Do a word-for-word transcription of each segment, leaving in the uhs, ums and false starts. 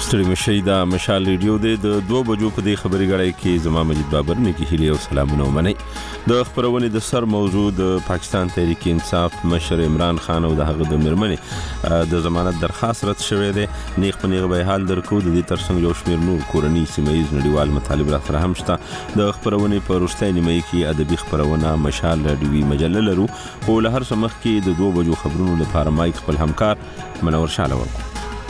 ستړي مشي دا مشال ریډیو د دوه بجو په دې خبري غړای کې زما مجید بابر مې کې هلي او سلامونه ومني. د خبرونې د سر موضوع د پاکستان تحریک انصاف مشر عمران خان او د هغه د مرمنې د ضمانت درخواست رد شوې ده. نیغ په نیغ به حال درکو. د دې ترڅنګ یو شمېر نور کورني سیمایي نړیوال مطالب را سره هم شته. د خبرونې په وروستۍ نیمه کې ادبي خبرونه مشال ریډیوي مجله لرو. خو له هر څه مخکې د دوه بجو خبرونو لپاره مایک خپل همکار منور شاله ورکو.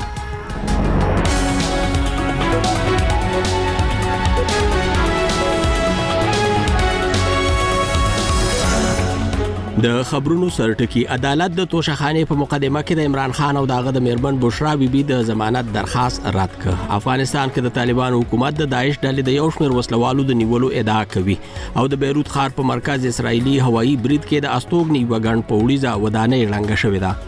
د خبرونو سرټکی عدالت د توشخانه په مقدمه کې د عمران خان او داغه د میرمن بشرا بیبي د ضمانت درخواست رد کړ. افغانستان کې د طالبان حکومت د داعش ډلې د یو شمېر وسلوالو د نیولو ادعا کوي او د بیروت ښار په مرکز اسرایلی هوایي برید کې د استوګنی وګڼ په وړیزه ودانۍ ړنګه شوې ده.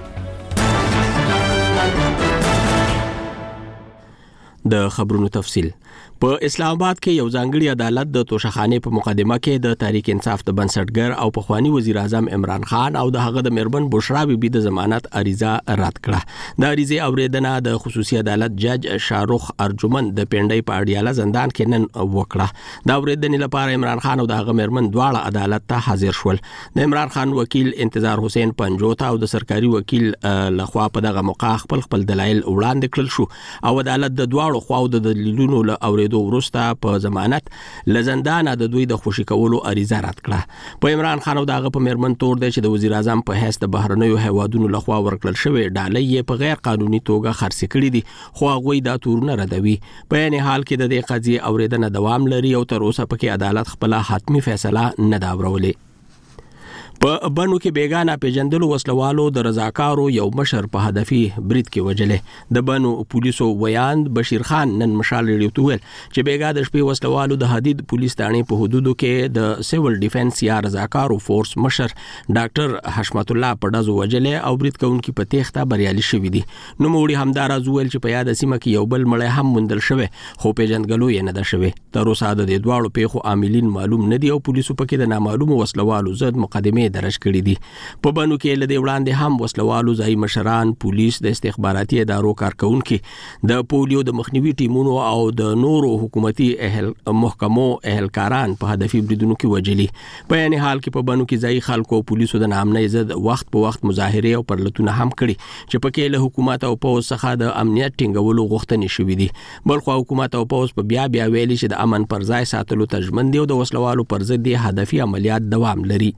د خبرونو تفصیل. په اسلام آباد کې یو ځانګړي عدالت د توشخانه په مقدمه کې د تحریک انصاف د بنسټګر او پخوانی وزیر اعظم عمران خان او د هغه د میرمن بشرا بیبي د ضمانت عریضه رد کړه. د عریضه اوریدنه د خصوصي عدالت جج شاروخ ارجمن د پنډۍ په اړیاله زندان کې نن وکړه. د اوریدنې لپاره عمران خان او د هغه میرمن دواړه عدالت ته حاضر شول. د عمران خان وکیل انتظار حسین پنجوتا او د سرکاري وکیل لخوا په دغه موقع خپل خپل دلایل وړاندې کړل شو او عدالت د دواړو خواو د دلیلونو له اوریدو ورسته په ضمانت لزندان د دوی د خوشی کولو عریضه رد کړه. په عمران خان او دغه په میرمن تور دی چې د وزیر اعظم په حیث د بهرنیو هیوادونو لخوا ورکړل شوی ډالۍ یې په غیر قانوني توګه خرڅ کړي دي خو هغه دا تورونه ردوي. په یعنی حال کې د دې قضیه اوریدنه دوام لري او تر اوسه پکې عدالت خپل حتمی فیصله نه دا ورولې. په بنو کې بیگانه پیجندلو وسلوالو د رضاکارو یو مشر په هدفي برید کې وجلې. د بنو پولیسو ویاند بشیر خان نن مشال ریډیو ته ویل چې بیگا د شپې وسلوالو د حدید پولیس تانې په حدودو کې د سیول ډیفنس یا رضاکارو فورس مشر ډاکټر حشمت الله پډازو وجلې او برید کوونکي په تېښته بریالي شوي دي. نو موړي همدار ازویل چې په یاد سیمه کې یو بل مړی هم موندل شوی خو پیجندګلو یې نه ده شوی. تر اوسه د دې دواړو پیښو عاملین معلوم نه دي او پولیسو پکې د نامعلومو وسلوالو ضد مقدمه درج کړي دي. په بنو کې له دې وړاندې هم وسلوالو ځای مشران، پولیس، د استخباراتي ادارو کارکونکو، د پولیو د مخنیوي ټیمونو او د نورو حکومتي اهل محکمو اهلکاران په هدفي بریدونو کې وجلي. په یعنی حال کې په بنو کې ځای خلکو پولیسو د نامنۍ ضد وخت په وخت مظاهره او پرلتونه هم کړي چې پکې له حکومت او پولیس څخه د امنیت ټینګولو غوښتنې شوې دي. بلخو حکومت او پولیس په بیا بیا ویلي چې د امن پر ځای ساتلو ته ژمن دي او د وسلوالو پر ضد هدفي عملیات دوام لري.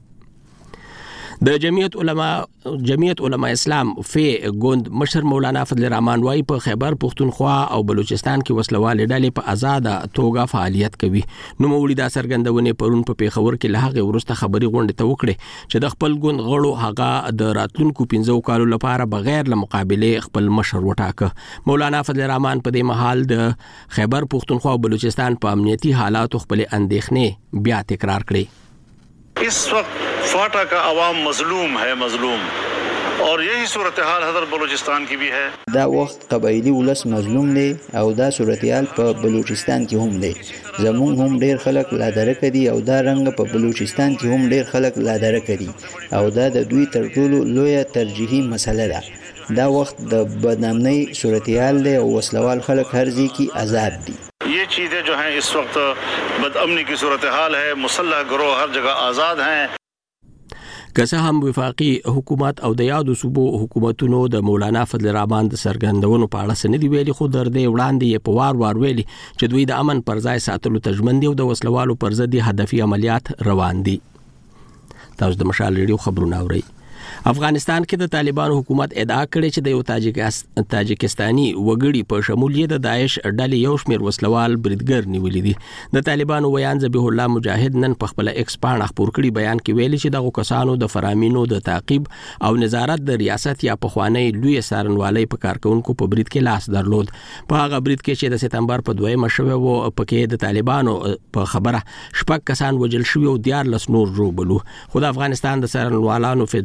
د جمعیت علما جمعیت علما اسلام فی ګوند مشر مولانا فضل الرحمن وايي په خیبر پختونخوا او بلوچستان کې وسلوالې ډلې په آزاده توګه فعالیت کوي. نو موړي دا څرګندونه پرون په پیښور کې له هغه ورسته خبري غونډه ته وکړي چې د خپل ګوند غړو هغه د راتلونکو پنځو کالو لپاره بغیر له مقابله خپل مشر وټاکه. مولانا فضل الرحمن په دې محل د خیبر پختونخوا او بلوچستان په امنیتي حالاتو خپل اندېښنې بیا تکرار کړې. इस वक्त फाटा का आवाम मजलूम है मजलूम और यही सूरत-ए-हाल हज़रत बलूचिस्तान की भी है. دا वक्त قبایلی ولس مظلوم دی او دا صورتحال په بلوچستان کې هم دی. زمون هم ډیر خلک لا درک دي او دا رنګ په بلوچستان کې هم ډیر خلک لا درک دي او دا د دوی تر ټولو لویه ترجیحي مسله ده. دا وخت د بدنامۍ صورتحال دی او وسلوال خلک هر ځای کې آزاد دي. ये चीज़ें जो हैं इस वक्त बदअमनी की सूरत हाल है. मुसल्लह गिरोह हर जगह आज़ाद हैं. که څه هم وفاقي حکومت او د یادو صوبو حکومتونو د مولانا فضل الرحمن د سرګندونو په اړه سندي ویلي خو در دې وړاندې په وار وار ویلي چې دوی د امن پر ځای ساتلو ته ژمن دي او د وسلوالو پر ضد هدفي عملیات روان دي. تاسو د مشال ریډیو خبرونه اورئ. افغانستان کې د طالبانو حکومت ادعا کړې چې د یو تاجکستان تاجکستاني وګړي په شمول یې د داعش ډلې یو شمېر وسلوال بریدګر نیولې دي. د طالبانو ویان ذبیح الله مجاهد نن په خپل ایکس پاڼه خپور کړي بیان کې ویلي چې دغه کسانو د فرامینو د تعقیب او نظارت د ریاست یا پخوانی لوی سارنوالۍ په کارکونکو په برید کې لاس درلود. په هغه برید کې چې د سپتمبر په دویمه شوه و پکې د طالبانو په خبره شپږ کسان وژل شوي او دیارلس نور ژوبلو. خو د افغانستان د سارنوالانو فدریشن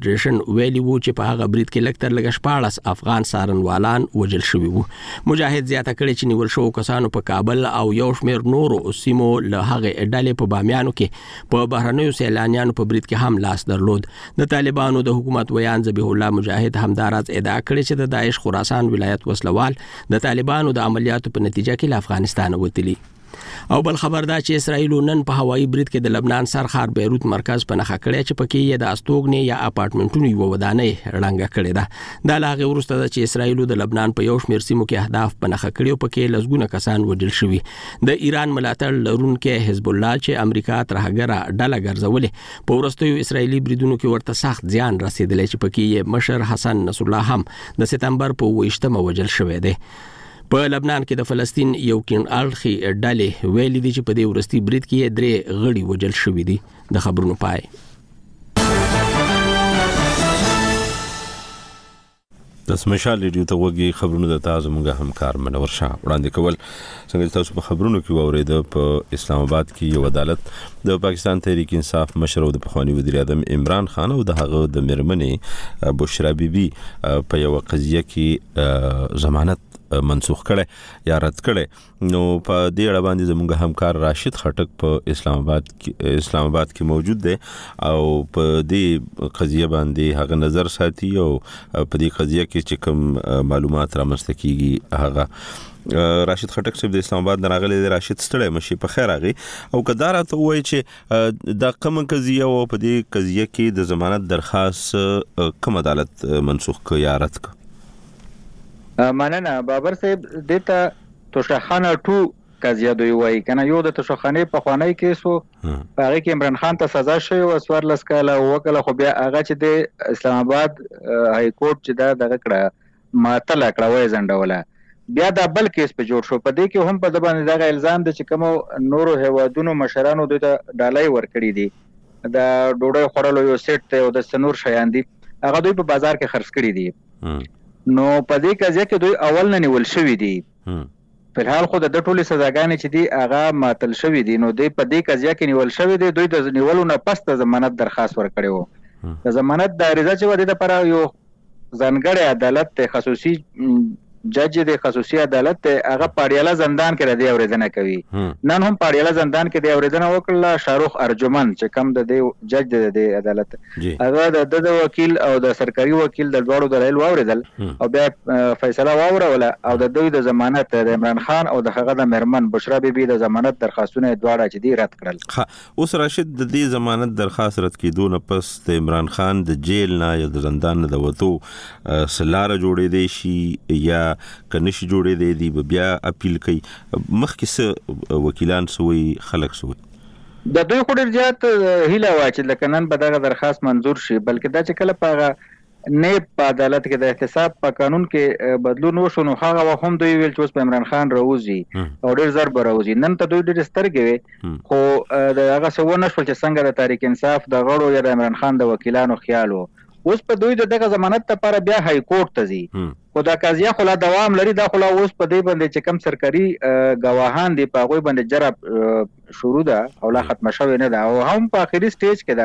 ویلي وو چې په هغه برید کې لږ تر لږه شپاړس افغان څارنوالان وژل شوي وو. مجاهد زیاته کړې چې نیول شوو کسانو په کابل او یو شمېر نورو سیمو له هغې ډلې په بامیانو کې په بهرنیو سیلانیانو په برید کې هم لاس درلود. د طالبانو د حکومت ویان ذبیح الله مجاهد همداراز ادعا کړې چې د داعش خراسان ولایت وسلوال د طالبانو د عملیاتو په نتیجه کې له افغانستان وتلي. او بل خبر دا چې اسرائیل نن په هوایي برید کې د لبنان سرخار بیروت مرکز په نخښه کړی چې پکې یې د استوګنې یا اپارټمنټونو یو ودانۍ ړنګه کړې ده. دا لاغه وروسته ده چې اسرائیل د لبنان په یو شمېر سیمو کې اهداف په نخښه کړي پکې لسګونه کسان وژل شوي. د ایران ملاتړ لرونکي حزب الله چې امریکا ترهګره ډله ګرځولې په وروستیو اسرائیلي بریدونو کې ورته سخت زیان رسیدلی چې پکې یې مشر حسن نصر الله هم د سپتمبر په اوویشتمه وژل شوی دی. په لبنان کې د فلسطین یو کین اړخي ډلې ویلي دي چې په دې ورستي برید کې درې غړي وژل شوي دي. د خبرونو پای. د سمشال ریډیو ته وګورئ خبرونه د تاسو موږ همکار منور شاه وړاندې کول. څنګه تاسو په خبرونو کې واورید په اسلام آباد کې یو عدالت د پاکستان تحریک انصاف مشر او د پخوانی وزیر اعظم عمران خان او د هغه د میرمنې بشرا بیبي په یو قضیه کې ضمانت منسوخ کړي یا رد کړي. نو په دې اړه باندې زموږ همکار راشد خټک په اسلام آباد کې اسلام آباد کې موجود دی او په دې قضیه باندې هغه نظر ساتي او په دې قضیه کې چې کوم معلومات رامنځته کیږي هغه راشد خټک صاحب د اسلام آباد راغلی دی. راشد ستړی مشي په خیر راغی او کدار ته وایي چې دا کوم قضیه او په دې قضیه کې د ضمانت درخواست کوم عدالت منسوخ کړ یا رد کړ؟ مننه بابر صاحب. دته توشخانه ټو قضیه دوی وایي کنه. یو د توشخانه په خوانی کې سو هغه کې عمران خان ته سزا شوی او سوار لسکاله وکړه خو بیا هغه چې د اسلام آباد های کورټ چې دا دغه کړه ماته لکړه وای زندوله. بیا دا بل کیس په جوړ شو. په دې کې هم په د باندې دغه الزام د چې کوم نورو هوادونو مشرانو د ډالۍ ورکړي دي د ډوډۍ خورلو یو سیټ ته او د سنور شیان دي هغه دوی په بازار کې خرڅ کړي دي. نو په دې قضیه کې دوی اول نه نیول شوی دي. په حال خو د ټولې سزاګانې چې دي هغه ماتل شوی دي. نو دوی په دې قضیه کې نیول شوی دي. دوی د نیولو نه پس د ضمانت درخواست ورکړی وو. د ضمانت د عریضه چې ودی د پر یو ځانګړی عدالت ته خصوصي جج د خصوصي عدالت ته هغه پاړیاله زندان کې د اوریدنه کوي. نن هم پاړیاله زندان کې د اوریدنه وکړه شاروخ ارجمن چې کم د جج د عدالت هغه د د وکیل او د سرکاري وکیل د دوړو دلایل واوریدل او بیا فیصله واوروله او د دوی د ضمانت د عمران خان او د هغه د مرمن بشرا بیبي د ضمانت درخواستونه دواړه چې دی رد کړل. اوس راشد د دې ضمانت درخواست رد کیدو نه پس د عمران خان د جیل نه یا د زندان نه د وته سلاره جوړې دی شي یا کنيش جوړې دی دی بیا اپیل کوي مخکې څه وکیلان سوي خلک سوي د دوی خو ډیر زیات هیله وا چې لکه نن به دغه درخواست منزور شي بلکې دا چې کله په نه په عدالت کې د احتساب په قانون کې بدلون وشو نو هغه هم دوی ویل چې اوس په عمران خان راوځي او ډیر زر به راوځي. نن ته دوی ډیر سترګې خو دغه څه ونه شول چې څنګه د تحریک انصاف د غړو یا د عمران خان د وکیلانو خیال وو. اوس په دوی د دغه ضمانت لپاره بیا های کورټ ته ځي خو دا قضیه خو لا دوام لري. دا خو لا اوس په دې باندې چې کم سرکاري گواهان دي په هغه باندې جرب شروع ده او لا ختم شوی نه ده او هم په اخري سټیج کې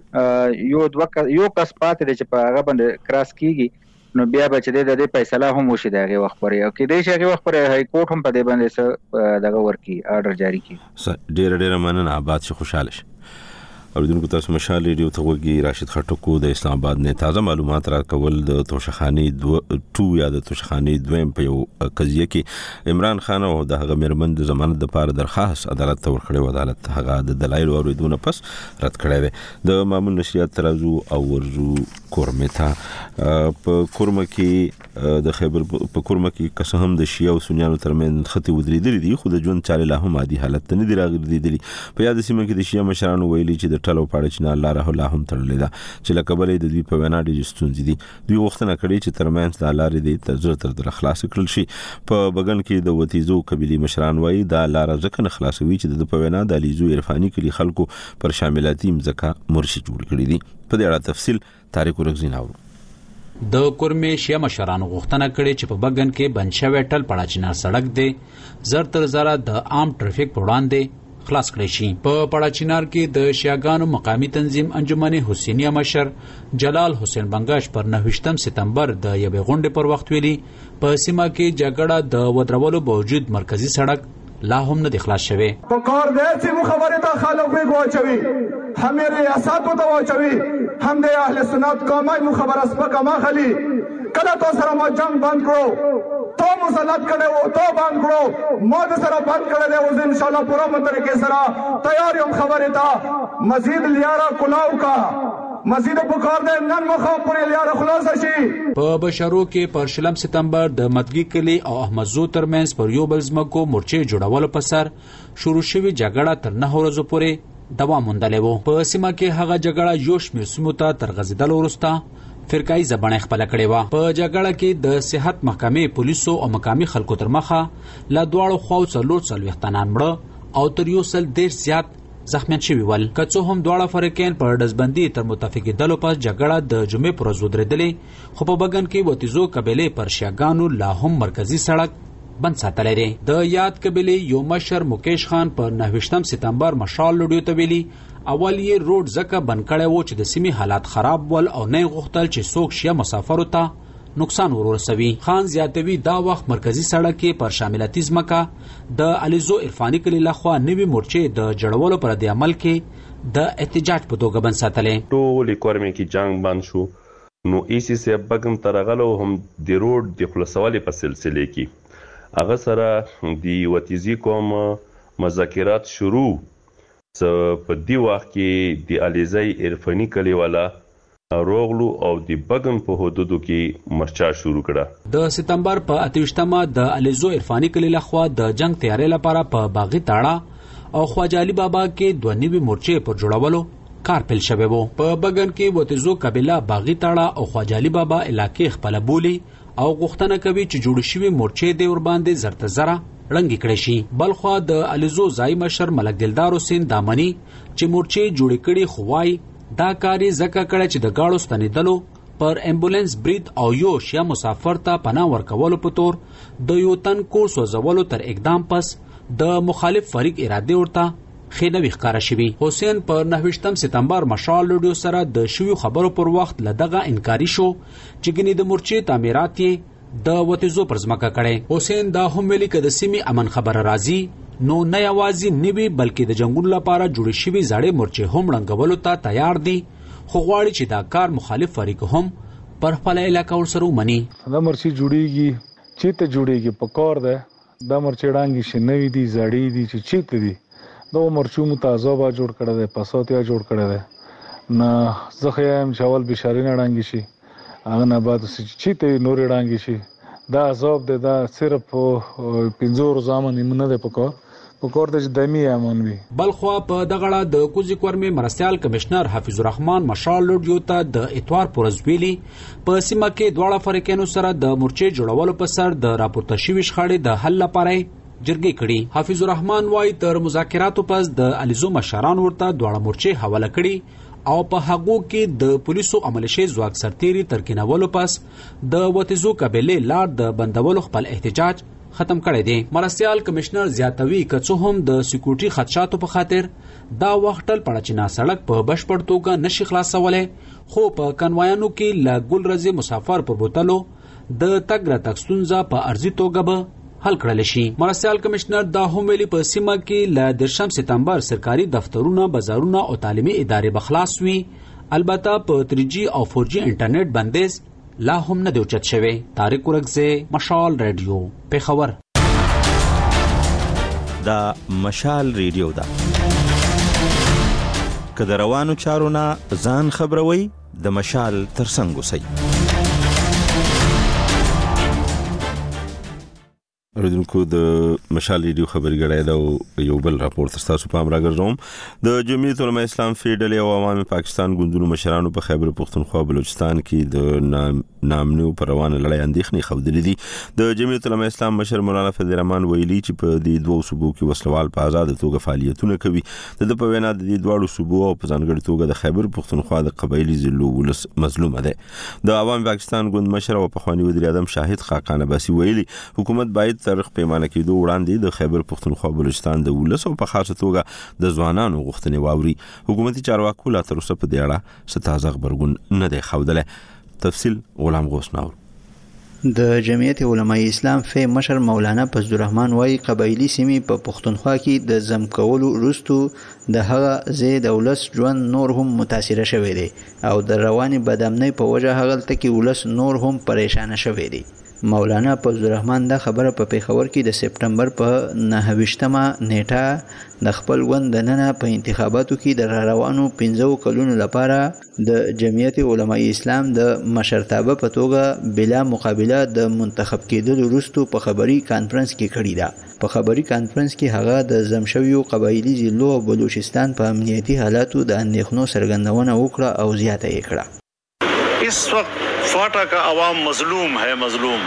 ده. یو دوه یو کس پاتې دی چې په هغه باندې کراس کیږي نو بیا به چې د دې فیصله هم وشي دغه وخت پورې او کې دې شي هغه وخت پورې های کورټ هم په دې باندې دغه ورکی آرډر جاری کړي. ډیر ډیر مننه آباد شي خوشاله شي. اوریدونکو تاسو مشال ریډیو ته وګورئ. راشد خټک د اسلام آباد نه تازه معلومات راکول د توشخانی دو یا د توشخانی دویم په یو قضیه کې عمران خان او د هغه مرمن د ضمانت لپاره درخواست عدالت ته ورکړی. عدالت هغه د دلایل اوریدونه پس رد کړی دی. د معمول نشریات ترازو او ورزو کورمتا په کورمه کې د خیبر په کورمه کې قسم هم د شیعه او سنیانو ترمن خطي ودرېدلې دي خو د ژوند چاله لا هم عادي حالت نه دی راغلي. په یاد سیمه کې د شیعه مشرانو ویلي چې د ټلو پاړه چې نه الله رحم الله هم تړلې ده چې لکه بلې د دوی په وینا دي ستونزې دي. دوی وختونه کړي چې ترمنځ د لارې دي تر زر تر در خلاص کړل شي. په بغن کې د وتیزو قبيلي مشران وایي دا لار ځکه نه خلاصوي چې د په وینا د لیزو عرفاني کلی خلکو پر شاملاتي مزکا مرشي جوړ کړی دي. په دې اړه تفصیل طارق ورغزین اورو. د کورمې شیا مشرانو غوښتنه کړې چې په بغن کې بنشوي ټل پړاچینار سړک دی زر تر زره د عام ټریفیک په وړاندې خلاص کړی شي. په پړاچینار کې د شیعاګانو مقامی تنظیم انجمن حسینیه مشر جلال حسین بنگش پر نهه سپتمبر د یوې غونډې پر وخت ویلي په سیمه کې جګړه د ودرولو باوجود مرکزی سړک لا هم نه خلاص شوی. په کار دی چې مو خبره ته خلک وی واچوي هم ریاست ته واچوي هم د اهل سنت قومای مو خبره سپکه ما خلی کله تو سره ما جنگ بند کړو تو مسلط کړو او تو بند کړو ما د سره بند کړل او ان شاء الله پوره متر کې سره تیار یم خبره ته مزید لیاره کلاو کا مزید بکار ده نن مخه پورې لیاره خلاص شي. په بشرو کې پر شلم سپتمبر د مدګي کلی او احمد زو ترمنځ پر یو بل ځمکو مورچې جوړولو په سر شروع شوې جګړه تر نه ورځې پورې دوام موندلې وو. په سیمه کې هغه جګړه یو شمېر سیمو ته تر غځېدلو وروسته فرقایي ځبنه خپل کړې و. په جګړه کې د صحت محکمې پولیسو او مقامي خلکو تر مخه لا دواړو خواو څلور څلوېښت تنان مړه او تر یو سل ډېر زیات زخمیان شوي ول. که څه هم دواړه فریقین پر ډزبندي تر متفقې ډلو پس جګړه د جمعې پر ورځ ودرېدلې خو په بګن کې وتیزو قبیلې پر شیعاګانو لا هم مرکزی سړک بند ساتلی دی. د یاد قبیلې یو مشر مکیش خان پر نهه سپتمبر مشال لوډیو ته ویلي اول یې روډ ځکه بند کړی و چې د سیمې حالات خراب ول او نه غوښتل چې څوک شیعه مسافرو ته نقصان ورسوي. خان زیاتوي دا وخت مرکزی سړک کې پر شاملتي ځمکه د علیزو عرفاني کلي لخوا نوي مورچې د جوړولو پر د عمل کې د احتجاج په توګه بند ساتلې. ټول کورمې کې جنگ بند شو نو ایسی سي بګم ترغلو هم د روډ د خلاصولو په سلسله کې هغه سره د وتیزي کوم مذاکرات شروع څه په دی وخت کې د علیزي عرفاني کلي والا روغلو او د بګم په حدودو کې مرچا شروع کړه. د سپتمبر په اتوشتمه د علیزو عرفاني کلي لخوا د جنگ تیاری لپاره په باغی تاړه او خواجه علي بابا کې دوه نوي مورچې پر جوړولو کار پیل شوی وو. په بګن کې وتیزو قبیله باغی تاړه او خواجه علي بابا علاقې خپل بولی او غوښتنه کوي چې جوړ شوی مورچې د ور باندې زرته زره رنګ کړي شي. بلخوا د علیزو ځای مشر ملک دلدار حسین دامنی چې مورچې جوړ کړي خوای دا کاری زکه کړه چې د گاړو ستنیدلو پر امبولانس برید او یو شیا مسافر ته پناه ورکولو په تور د یو تن کور سوځولو تر اقدام پس د مخالف فریق اراده ورته خېنوي ښکارا شوی. حسین پر نهه سپتمبر مشال لوډیو سره د شوی خبرو پر وخت لدغه انکاری شو چې ګنې د مورچې تعمیرات یې د وتیزو پر ځمکه کړي. حسین دا هم ویلي چې د سیمې امن خبر راځي نو نه یوازې نیوي بلکې د جنگونو لپاره جوړ شوي زړې مورچې هم رنګولو ته تیار دي خو غواړي چې دا کار مخالف فریق هم پر خپل علاقه ورسره ومني. دا مورچې جوړیږي چې ته جوړیږي په کار ده دا مورچې ډانګي شي نوي دي زړې دي چې چیت دي دا مورچو متازوبه جوړ کړه ده پاسوتیا جوړ کړه ده نه زه خیام چاول بشارینه ډانګي شي هغه نه بعد چې ته نور ډانګي شي دا عذاب ده دا صرف پنځور زامن نه ده پکور پکور د دمی امن وی. بلخوا په دغړه د کوزي کورمې مرستيال کمشنر حفیظ الرحمن مشال لوډیو ته د اتوار پرزویلی په سیمه کې دواړه فریقینو سره د مورچې جوړولو په سر د راپورته شوی شخړې د حل لپاره جرګې کړي. حفیظ الرحمن وايي تر مذاکراتو پس د علیزو مشران ورته دواړه مورچې حواله کړي او په هغو کې د پولیسو عملشي ځواک سرتيري ترکینولو پس د وتیزو قبیلې لار د بندولو خپل احتجاج ختم کړی دی. مرستيال کمشنر زیاتوي که څه هم د سکیورټي خدشاتو په خاطر دا وختل پړچینا سړک په بشپړ توګه نشي خلاصولای خو په کنوایانو کې لا ګل رزي مسافر پر بوتلو د تګ را تک ستونزه په ارزي توګه به حل کړل شي. مرستيال کمشنر دا هم ویلي په سیمه کې ل درشم سپتمبر سرکاري دفترونه بازارونه او تعلیمي ادارې بخلاص وي البته په تری جی او فور جی انټرنیټ بندیز لا هم نه دی اوچت شوی. طارق ورکزه مشال ریډیو پیښور. دا مشال ریډیو دا کله روانو چارونه ځان خبروي د مشال ترڅنګ اوسئ. اوریدونکو د مشال ریډیو خبرګړی دا یو بل راپور تاسو په امر راګرځوم. د جمعیت علماء اسلام فیډرل او عوام پاکستان ګوندونو مشرانو په خیبر پختونخوا بلوچستان کې د نامنو پر روانه لړۍ اندېښنې خوندلې دي. د جمعیت علماء اسلام مشر مولانا فضل الرحمن ویلي چې په دې دوه صوبو کې وسلوال په آزاد توګه فعالیتونه کوي. د په وینا د دې دوه صوبو او په ځانګړي توګه د خیبر پختونخوا د قبایلی ضلعو ولس مظلوم ده. د عوام پاکستان ګوند مشر او پخوانی وزیر اعظم شاهد خاقان عباسي ویلي حکومت باید تر پیمانه کېدو وړاندې د خیبر پښتونخوا بلوچستان د ولس او په خاصه توګه د ځوانانو غوښتنې واوري. حکومتي چارواکو لا تر اوسه په دې اړه څه تازه خبرګون نه دی ښودلی. تفصیل غلام غوث ناور. د جمعیت علماء اسلام فی مشر مولانا فضلالرحمن وايي قبایلی سیمې په پښتونخوا کې د زم کولو وروسته د هغه ځای د ولس ژوند نور هم متاثره شوی دی او د رواني بدامنۍ په وجه هغلته کې ولس نور هم پریشانه شوی دی. مولانا فضلالرحمن دا خبره په پیښور کې د سپټمبر په نهه ویشتمه نیټه د خپل وند دننه په انتخاباتو کې د روانو پنځو کلونو لپاره د جمعیت علماء اسلام د مشرتابه په توګه بلا مقابله د منتخب کېدلو وروسته په خبري کانفرنس کې کړی ده. په خبري کانفرنس کې هغه د زمشویو قبایلی ضلعو او بلوچستان په امنیتي حالاتو د اندېښنو څرګندونه وکړه او زیاته یې کړه. इस वक्त फाटा का आवाम मजलूम है मजलूम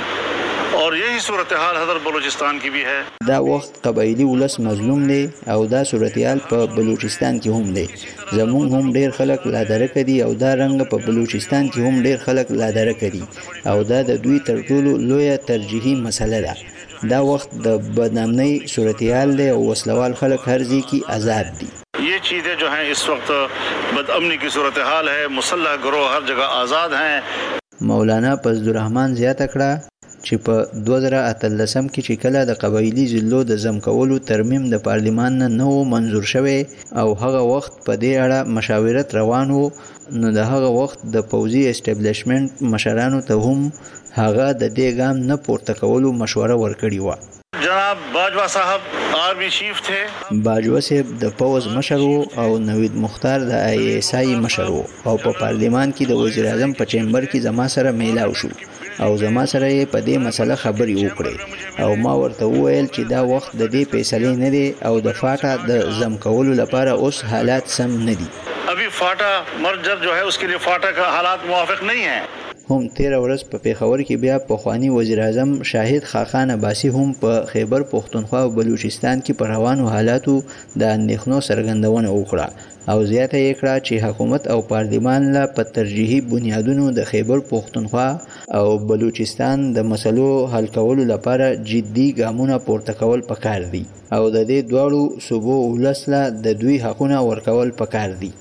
और यही सूरत हाल हदर बलूचिस्तान की भी है. دا وخت قبایلی ولس مظلوم دی او دا صورتحال په بلوچستان کې هم دی. زمون هم ډیر خلک لا درک دي او دا رنګ په بلوچستان کې هم ډیر خلک لا درک دي او دا د دوی تر ټولو لویه ترجیحي مسله ده. دا وخت د بدنامۍ صورتحال دی او وسلوال خلک هر ځای کې آزاد دي. ये चीज़ें जो हैं इस वक्त बदअमनी की सूरत हाल है, मुसल्लह गिरोह हर जगह आज़ाद हैं. مولانا فضلالرحمن زیاته کړه چې په دوه زره اتلسم کې چې کله د قبایلی ضلعو د زم کولو ترمیم د پارلیمان نه نو منظور شوی او هغه وخت په دې اړه مشاورت روان وو، نو د هغه وخت د پوځي اسټابلیشمنت مشرانو ته هم هغه د دې ګام نه پورته کولو مشوره ورکړې وه. जनाब बाजवा साहब आर्मी चीफ थे. باجوا صاحب د پوز مشر او نوید مختار د آی ایس آی مشر او په پارلیمان کې د وزیر اعظم په چیمبر کې زما سره میلاو شو او زما سره یې په دې مسله خبرې وکړې او ما ورته وویل چې دا وخت د دې فیصلې نه دی او د فاټا د زم کولو لپاره اوس حالات سم نه دي. ابھی فاٹا مرجر جو ہے اس کے لیے فاٹا کا حالات موافق نہیں ہیں. هم تیر ورځ په پیښور کې بیا پخوانی وزیر اعظم شاهد خاقان عباسی هم په خیبر پښتونخوا او بلوچستان کې پر روانو حالاتو د اندېښنو څرګندونه وکړه او زیاته یې کړه چې حکومت او پارلیمان لا په ترجیحي بنیادونو د خیبر پښتونخوا او بلوچستان د مسلو حل کولو لپاره جدي ګامونه پورته کول پکار دي او د دې دواړو صوبو ولس لا د دوی حقونه ورکول پکار دي.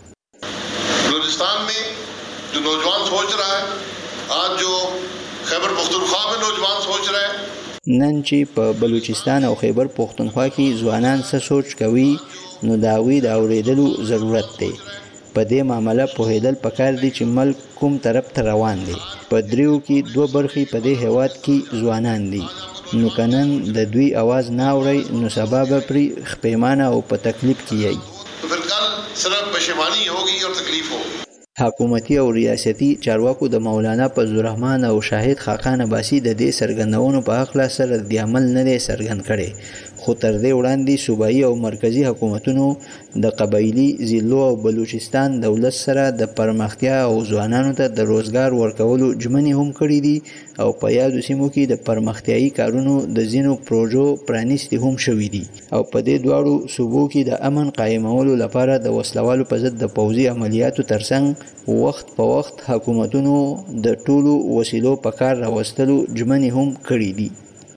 بلوچستان में जो नौजवान सोच रहा है, आज जो खैबर पख्तूनख्वा में नौजवान सोच रहे हैं, نن چې په بلوچستان او خیبر پښتونخوا کې ځوانان څه سوچ کوي نو دا وی د اوریدلو ضرورت دی. په دې معاملې په هیدل پکار دي چې ملک کوم طرف ته روان دی. په دریو کې دوه برخې په دې هواد کې ځوانان دي، نو کنن د دوی आवाज نه اوري نو سبب پرې خپېمانه او په تکلیف کې یي. तो फिर कल सिर्फ पशेमानी होगी और तकलीफ होगी. حکومتي او ریاستي چارواکو د مولانا فضلالرحمن او شاهد خاقان عباسی د دې سرګندونو په حق لا سره د عمل نه دی سرګند کړي، خو تر دې وړاندې صوبایي او مرکزی حکومتونو د قبایلی ضلعو او بلوچستان دولت سره د پرمختیا او ځوانانو ته د روزګار ورکولو ژمنې هم کړې دي او په یادو سیمو کې د پرمختیایي کارونو د ځینو پروژو پرانیستي هم شوي دي او په دې دواړو صوبو کې د امن قایمولو لپاره د وسلوالو په ضد د پوځي عملیاتو ترڅنګ وخت په وخت حکومتونو د ټولو وسیلو په کار راوستلو ژمنې هم کړې دي.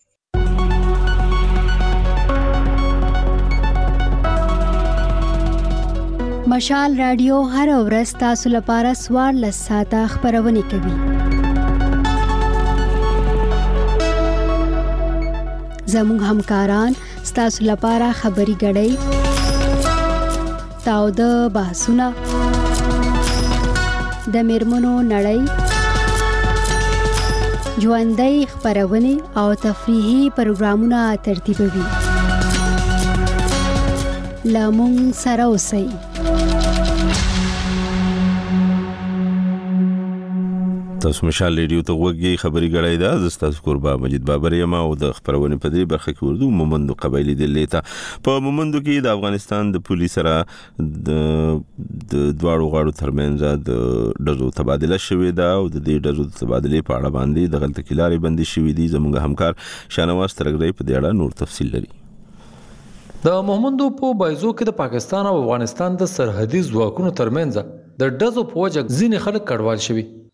مشال رادیو هر ورځ تاسو لپاره سوار لساته خبرونه کوي. زموږ همکاران تاسو لپاره خبري غړي تاو د بحثونه د میرمنو نړۍ ژوندۍ خبرونه او تفریحي پروګرامونه ترتیبوي. لامون سره اوسئ. تاسو مشال ریډیو ته وګورئ. خبري غړای دا د تاسو قربا مجید بابر یم او د خبرونه په دې برخه کې وردو مومندو قبایلی دلې ته په مومندو کې د افغانستان د پولیس سره د دواړو غاړو ترمنځ د دزو تبادله شوې ده او د دې دزو تبادله په اړه باندې د غلطه کلاري بندي شوې دي. زموږ همکار شانواز ترګری په دې اړه نور تفصیل لري. د مومندو په بایزو کې د پاکستان او افغانستان د سرحدي ځواکونو ترمنځ د دزو په وجه ځینې خلک کډوال شوي.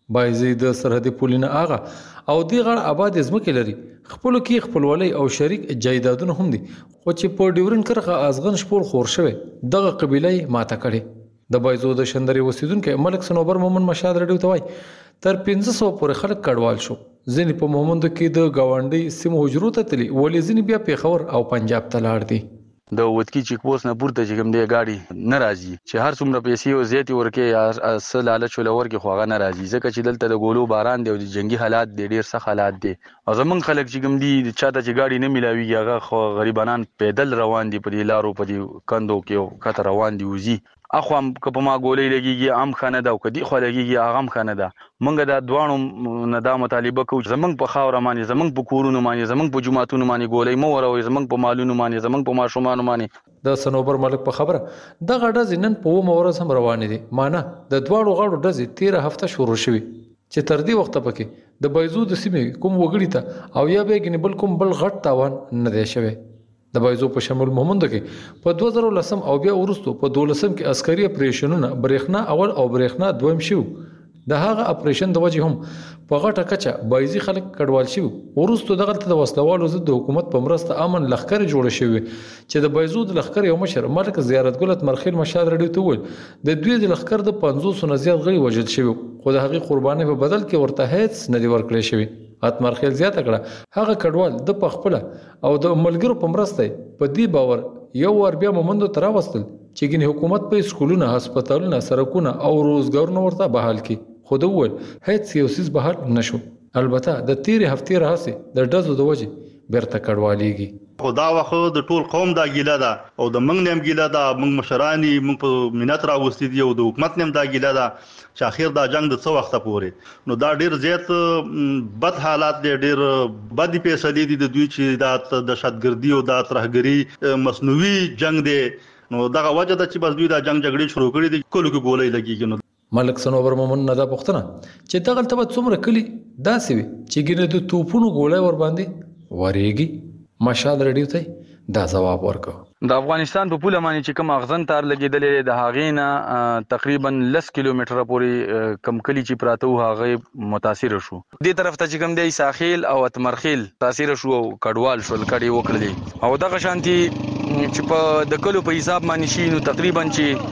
بایزي د سرحدي پولینه اغه او دی غړ آباد ځمکې لري خپل کې خپلولۍ او شریک جایدادونه هم دي خو چې په ډیورن کرغه ازغن شپور خور شوی دغه قبيله ماته کړي د بایزو د شندري وسیدونکو ملک سنوبر مومن مشاد رډیو توای تر پنځه سوه پورې خلک کډوال شو ځینې په مومندو کې د گاونډي سیمو حجرو ته تللی ولې ځینې بیا پیښور او پنجاب ته لاړ دي د وتکی چیک پوسټ نه پورته چې کوم دی گاډي ناراضي چې هر څومره پیسې او زیاتی ورکه یا اصل لالچ ولور کې خوغه ناراضي ځکه چې دلته د ګولو باران دی او د جنگي حالات دی ډیر سخت حالات دي او زمون خلک چې کوم دي چاته چې گاډي نه ملاويږي هغه خو غریبانان پیدل روان دي په دې لارو په دې کندو کې کته روان دي وزي اخو هم که ما ګولې لګيږي عام خانه دا او کدي خو لګيږي هغه هم خانه دا مونږ دا دوانو نه دا مطالبه کوو زمنګ په خاور باندې زمنګ په کورونو باندې زمنګ په جماعتونو باندې ګولې مو وروي زمنګ په مالونو باندې زمنګ په ماشومان باندې د سنوبر ملک په خبره د غډز نن په مورز هم روان دي معنی د دواړو غړو ډز تیره هفته شروع شوی چې تر دې وخت پکې د بایزو د سیمې کوم وګړي ته او یا به ګنې بل کوم بل غټ تاوان نه دی شوی د بایزو په شمول مومند کې په دوه زره لسم او بیا ورستو په دولسم کې عسکري اپریشنونه برېښنا اول او برېښنا دویم شو د هغه اپریشن د وجه هم په غټه کچه بایزي خلک کډوال شو ورستو دغه د وسلوالو ضد حکومت په مرسته امن لخر جوړ شوی چې د بایزو د لخر یو مشر ملک زیارت ګل اتمرخیل مشاد رډیو ته ول د دوی د لخر د پنځوس نه زیات غړي وجل شوی خو د هغه قرباني په بدل کې ورته هیڅ نه دی ورکړی شوی اتمرخیل زیاته کړه هغه کډوال د پخپل او د ملګرو په مرسته په دې باور یو ور بیا مومندو تر واستل چې ګنې حکومت په سکولونو هسپتالونو سرکونه او روزګارونه ورته بحال کړي خو د ول هیڅ یو سیس بحال نشو البته د تیرې هفتې راځي د ډزو د وجه بیرته کډوالېږي خو دا وخت د ټول قوم دا ګیله ده او د منګ نیم ګیله ده منګ مشرانی منګ په مینت راوستي دي او د حکومت نیم دا ګیله ده چې اخر دا جنگ د څو وخت پورې نو دا ډیر زیات بد حالات دي ډیر بد پیسې دي د دوی چې دا د شتګردي او د ترهګری مصنوعي جنگ دی نو دغه وجه ده چې بس دوی دا جنگ جګړې شروع کړې دي کله کې ګولې لګيږي نو ملک سنوبر مومن نه دا پښتنه چې دغه تبه څومره کلی داسې وي چې ګینه د توپونو ګولې ور باندې وریږي مشال رډیو ته دا جواب ورکو د افغانستان په پوله باندې چې کوم اغزن تار لګیدلې د هاغې نه تقریبا لس کیلومتره پورې کم کلی چې پراته و هغه متاثر شو دې طرف ته چې کوم دی ساحل او اتمرخیل تاثیر شو او کډوال شو کډي وکړلې او دغه شانتي چې په د کلو په حساب باندې شي نو تقریبا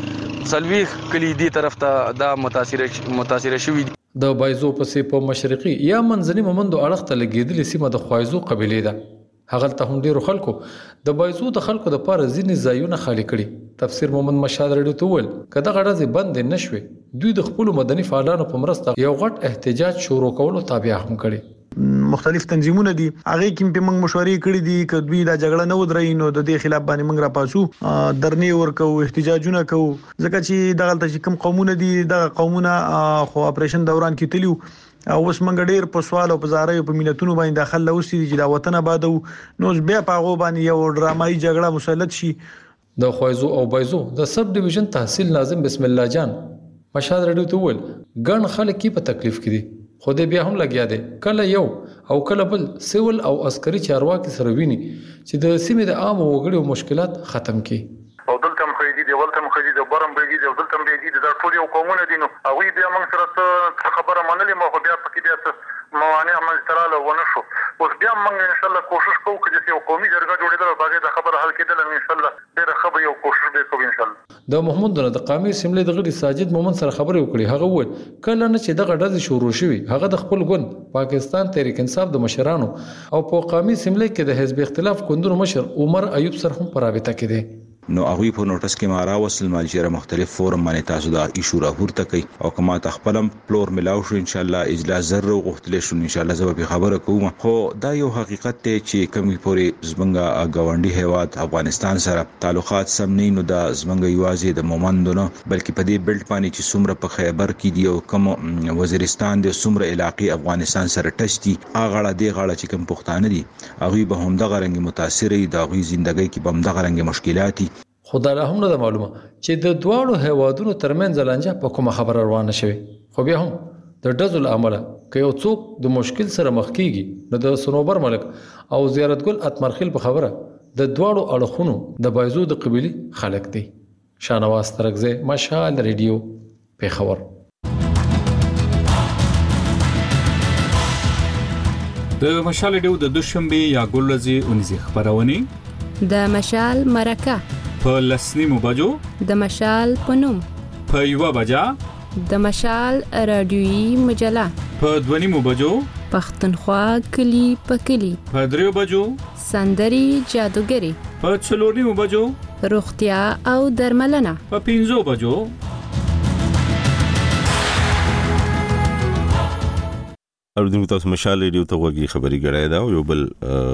چې سلويخ کلی دې طرف ته دا متاثر متاثر شوی د بایزو په په مشرقي یا منځني مومندو اړخ ته لګیدلې سیمه د خوایزو قبيله ده هغه ته هم ډیرو خلکو د بایزو د خلکو د پاره ځینې ځایونه خالی کړي تفسیر محمد مشاد رډیو ته ول کله غړځي بند نشوي دوی د خپل مدني فعالانو په مرسته یو غټ احتجاج شروع کولو تابع هم کړي مختلف تنظیمونه دي هغه کې په موږ مشورې کړې دي چې دوی دا جګړه نه ودرې نو د دې خلاف باندې موږ را پاسو درنې ورکو احتجاجونه کوو ځکه چې دغه چې کوم قومونه دي د قومونه خو اپریشن دوران کې تلیو او اوس منګ ډیر په سوال او په زارې په ملتونو باندې داخل لوستي چې دا وطن آبادو نو بیا په هغه باندې یو ډرامایي جګړه مسلط شي د خوایزو او بایزو د سب ډیویژن تحصیل ناظم بسم الله جان مشاد رډیو ته ول ګڼ خلک په تکلیف کې دي خو دې بیا هم لګیا دي کله یو او کله بل سیول او عسکري چارواکي سره ویني چې د سیمې د عام وګړو مشکلات ختم کړي او دلته مخېدي دی ولته مخېدي دی برم بېږي دی دلته بېږي دا ټول یو قومونه دي نو هغه بیا موږ سره خبره منلې مو خو بیا پکې بیا موانع عمل تراله ونه شو اوس بیا موږ ان شاء الله کوشش کوو چې یو قومي جرګه جوړېدل باغې د خبره حل کېدل ان شاء الله ډېر خبره یو کوشش وکړو ان شاء الله د محمود د قامي سیملې د غړي ساجد مومن سره خبرې وکړي هغه وویل کله نه چې دغه ډز شروع شوی هغه د خپل ګوند پاکستان تحریک انصاف د مشرانو او په قامي سیملې کې د حزب اختلاف ګوندونو مشر عمر ایوب سره هم په رابطه کې دي نو هغه په نوټس کې ما راوصل مال چې مختلف فورم باندې تاسو دا ایشو راپورته کوي او کما تخپلم فلور ملاو شو ان شاء الله اجلاس زر غوښتل شو ان شاء الله زه به خبره کوم خو دا یو حقیقت ته چې کمی پوري زمنګا غونډي هیواد افغانستان سره تعلقات سم نه نو دا زمنګا یوازې د مومندونو بلکې په دې بیلټ باندې چې څومره په خیبر کې دی او کوم وزیرستان د څومره علاقې افغانستان سره ټچ دي اغه دی غاړه چې کوم پښتانه دي هغه به هم د غرنګ متاثر دي د غوي ژوندۍ کې بم د غرنګ مشکلات خدای له هم نه معلومه چې د دواړو هیوادونو ترمنځ لانجه په کومه خبره روانه شوه خو بیا هم د ډزو عمله که یو څوک د مشکل سره مخ کیږي نو د سنوبر ملک او زیارت ګل اتمرخیل په خبره د دواړو اړخونو د بایزو د قبيلي خلک دي شانواز ترغزه مشال ریډیو په خبر د مشال ډیو د دوشنبه یا ګولزي اونځي خبرونه د مشال مرکه په لسنیمو بجو د مشال پنوم په یو بجا د مشال رادیوي مجله په دونیمو بجو پښتونخوا کلی په کلی په دریو بجو سندري جادوګری په څلورنیمو بجو روغتیا او درملنه په پنځو بجو. اردو تاسو مشال ریډیو ته وګورئ خبري غړای دا یو بل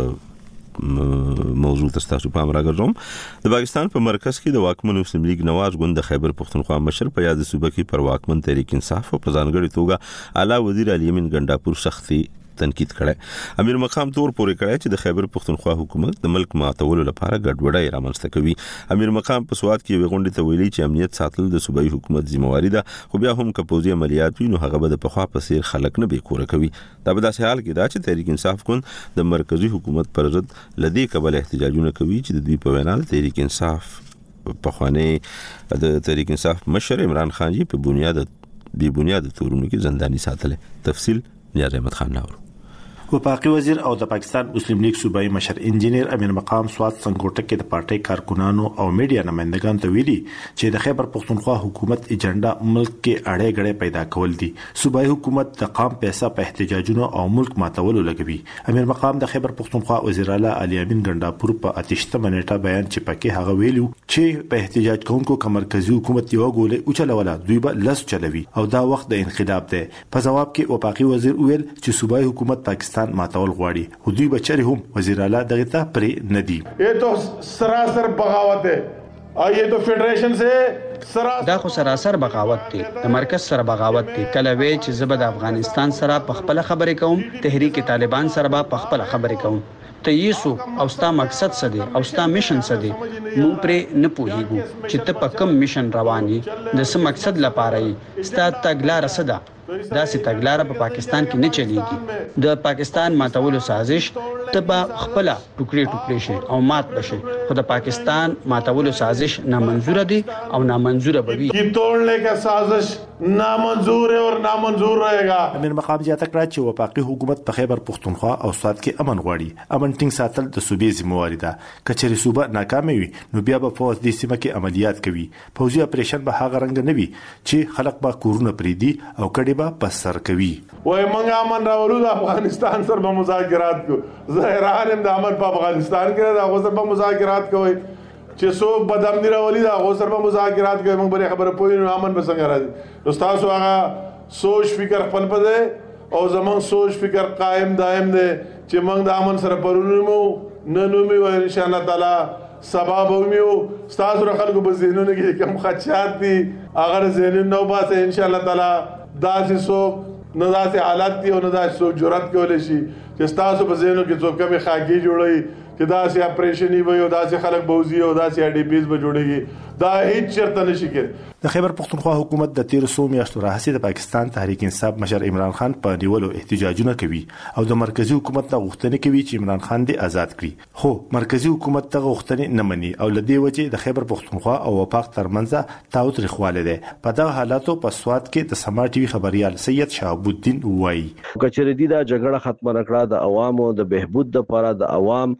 موضوع تاسو په امر راغوم. د پاکستان په مرکز کې د واکمن مسلم لیگ نواز ګوند د خیبر پختونخوا مشر په یاد صوبه کې پر واکمن تحریک انصاف او پرځانګړي توګه اعلی وزیر علي امین ګنڈاپور سختي تنقید کړي. امیر مقام تور پورې کړی چې د خیبر پختونخوا حکومت د ملک ماتولو لپاره ګډوډي رامنځته کوي. امیر مقام په سواد کې وغونډې ته ویلي چې امنیت ساتل د صوبایي حکومت ذمہواری ده، خو بیا هم کپوزي عملیات وي نو هغه به د پخوا په څیر خلک نه بیکوره کوي. دا په داسې حال کې دا چې تحریک انصاف ګوند د مرکزی حکومت پر ضد لدی کبل احتجاجونه کوي چې د دوی په وینا د تحریک انصاف په خوانې د تحریک انصاف مشر عمران خان یې په بنیاد بی بنیاد تورونو کې زنداني ساتل. تفصیل نیاز احمد خان ناور. وفاقي وزیر او د پاکستان مسلم لیگ صوبایي مشر انجینیر امیر مقام سواد سنگوټه کې د پارټي کارکونانو او میډیا نمائندگان ته ویلي چې د خیبر پختونخوا حکومت ایجنډا ملک کې اړې غړې پیدا کول دي. صوبایي حکومت د قام پیسې په احتجاجونو او ملک ماتولو لګوي. امیر مقام د خیبر پختونخوا وزیر اعلی علي امین ګنڈاپور په اتشته منېټه بیان چې پکې هغه ویلو چې په احتجاج کوونکو کوم مرکزی حکومت یو غولې او چلوله دوی به لس چلوي او دا وخت د انقلاب دی. په جواب کې وفاقي وزیر ویل چې صوبایي حکومت پاکستان ماتول غواړي، خو دوی بچري هم وزیر اعلی دغه ته پرې نه دي. یہ تو سراسر بغاوت ہے اور یہ تو فیڈریشن سے سراسر دا خو سراسر بغاوت دی، د مرکز سره بغاوت دی. کله وی چې زبد افغانستان سره په خپل خبرې کوم، تحریک طالبان سره په خپل خبرې کوم. ته یسو او ستا مقصد څه دی او ستا میشن څه دی مونږ پرې نه پوهیږو چې ته په کوم میشن رواني د څه مقصد لپاره یې. ستا تګلارې څه ده؟ دا سي تګلارې په پاکستان کې نه چلیږي. د پاکستان ماتولو سازش ته به خپل ټوکړي ټوکړي شي او مات بشي، خو د پاکستان ماتولو سازش نامنظور دي او نامنظور به وي. کی توڑنے کا سازش نامنظور ہے اور نامنظور رہے گا. امیر مقام زیاته کړه چې وفاقي حکومت په خیبر پختونخوا او سواد کې امن غواړي. امن ټینګ ساتل د صوبې ذمہواری ده. کچري صوبه ناکامه وي نو بیا به فوج د سیمه کې عملیات کوي. فوجي اپریشن به هغه رنګ نه وي چې خلک به کورونه پریدي او کډي به پسر کوي. وای منګه امن راولو د افغانستان سره به مذاکرات کو. ظاهران د امن په افغانستان کې د غوسر په مذاکرات کوي چې څوک بدامنی راولي د غوسر په مذاکرات کوي. موږ به خبره پوي نو امن به څنګه راځي. استاد هغه سوچ فکر خپل پده او زمون سوچ فکر قائم دائم دی چې موږ د امن سره پرونمو نه نومي و ان شاء الله تعالی سبب ومو. استاد سره خلکو په ذهنونو کې کوم خدشات دي اگر ذهن نو باسه ان شاء الله تعالی داسې څوک نه داسې حالات دي او نه داسې څوک جرأت کولی شي چې ستاسو په ذهنو کې څوک کمې خاکې جوړوي چې داسې اپریشني وي او داسې خلک بوزي او داسې اډي پیز به جوړېږي. دا هیڅ چرته نشي کېدای. د خیبر پختونخوا حکومت د تیر څو میاشتو راهیسې د پاکستان تحریک انصاف مشر عمران خان په نیولو احتجاجونه کوي او د مرکزی حکومت ته غوښتنې کوي چې عمران خان دې آزاد کړي، خو مرکزی حکومت ته غوښتنې نه مني او لدی وجه د خیبر پختونخوا او وفاق ترمنځ تاوتریخواله ده. په دغه حالاتو په سواد کې د سما ټي وي خبريال سید شهاب الدین وایي کچری دي دا جګړه ختمه نکړه د عوامو د بهبود لپاره د عوام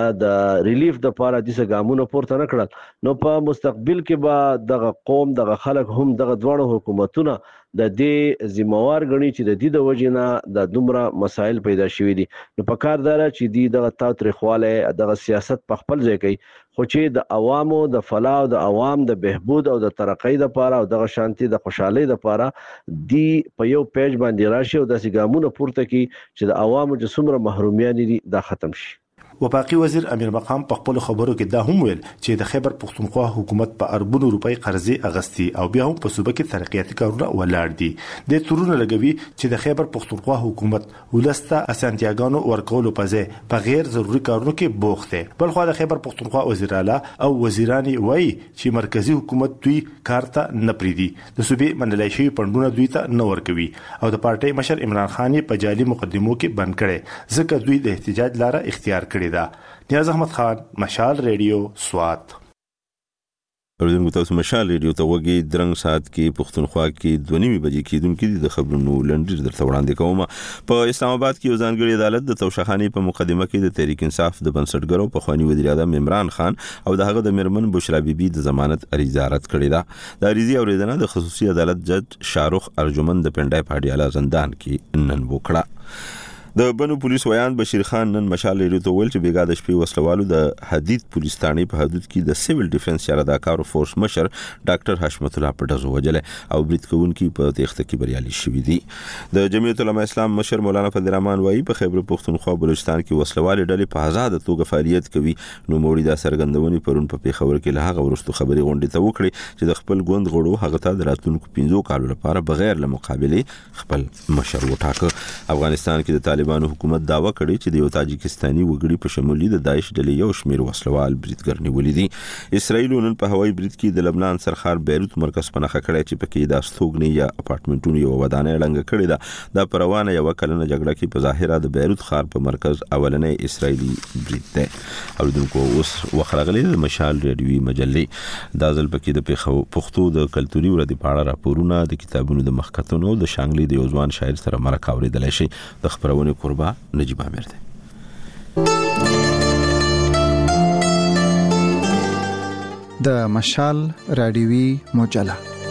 د ریلیف لپاره د څنګهمونو پورته نکړل نو په مستقبل کې به دغه قوم دغه خلک هم دغه دوه حکومتونه د دې ذمہوار غني چې د دې د وجنه د دومره مسایل پیدا شوي دي. نو په کار دار چې دی دغه تاوتریخواله دغه سیاست په خپل ځای کوي، خو چې د عوامو د فلاح او د عوام د بهبود او د ترقۍ لپاره او دغه شانتي د خوشحالي لپاره دی په یو پیج باندې راشي او د سیګامونو پورته کی چې د عوامو د څومره محرومیت دي دا ختم شي. وفاقي وزیر امیر مقام په خپل خبرو کې دا هم ویل چې د خیبر پختونخوا حکومت په اربونو روپۍ قرضې اغستي او بیا هم په صوبه کې ترقیاتي کارونه ولاړ دي. د تورونه لګوي چې د خیبر پختونخوا حکومت ولسته اسانتیاګانو ورکولو په ځای په غیر ضروري کارونو کې بوخت دی. بلخو د خیبر پختونخوا وزیر اعلی او وزیران وایي چې مرکزی حکومت دوی کارته نه پریدي، د صوبې منلای شي پندونه دوی ته نه ورکوي او د پارټي مشر عمران خان په جعلي مقدمو کې بند کړي ځکه دوی د احتجاج لاره اختیار کړې ده. نیاز احمد خان، مشال ریډیو، سوات. اوریدونکو تاسو مشال ریډیو ته وګورئ درنګ سات کې پښتونخوا کې دوه نیمه بجې کېدونکې د خبرونو لنډیر درته وړاندې کوم. په اسلام آباد کې یو ځانګړی عدالت د توشخاني په مقدمه کې د تحریک انصاف د بنسټګرو په خواني وزیر اعظم عمران خان او د هغه د میرمن بشرا بیبي د ضمانت عریضه رد کړې ده. د عریضې اوریدنه د خصوصي عدالت جج شارخ ارجمن د پنډای پاډیالا زندان کې نن وکړه. د بنو پولیس ویان بشیر خان نن مشال ریډیو ته ویل چې بیګا د شپې وسلوالو د حدید پولیس ثانې په حدود کې د سیویل ډیفنس یا رضاکارو فورس مشر ډاکټر حشمت الله پټزو وجل او برید کوونکي په تخته کې بریالي شوي دي. د جمعیت العلماء اسلام مشر مولانا فضل الرحمن وایي په خیبر پښتونخوا بلوچستان کې وسلوالې ډلې په آزاد توګه فعالیت کوي. نو موړي دا سرګندونې پرون په پیښور کې له هغه ورستو خبري غونډې ته وکړي چې د خپل ګوند غړو هغه ته د راتلونکو پنځو کالو لپاره بغیر له مقابله خپل مشر وټاکه. افغانستان کې د طالبانو حکومت دا کړي چې د یو تاجکستاني وګړي په شمولي د داعش ډلې یو شمیر وسلوال بریدګر نیولې دي. اسرائیل نن په هوایي برید کې د لبنان سرخار بیروت مرکز په نخښه کړی چې پکې د استوګنی یا اپارټمنټونو یو ودانۍ لنګ کړې ده. د پروانه یو کلنه جګړه کې په ظاهره د بیروت ښار په مرکز اولنې اسرائیلي برید ده. اوریدونکو اوس وخرغلي د مشال ریډیوي مجلې د ځل پکې د پښتو د کلتوري ورځې په اړه راپورونه د کتابونو د مخکتونو د شانګلي د یو ځوان شاعر سره مرکه اوریدل شي. د خبرونه قربا نجیب عامر ده. د مشال رادیوي مجله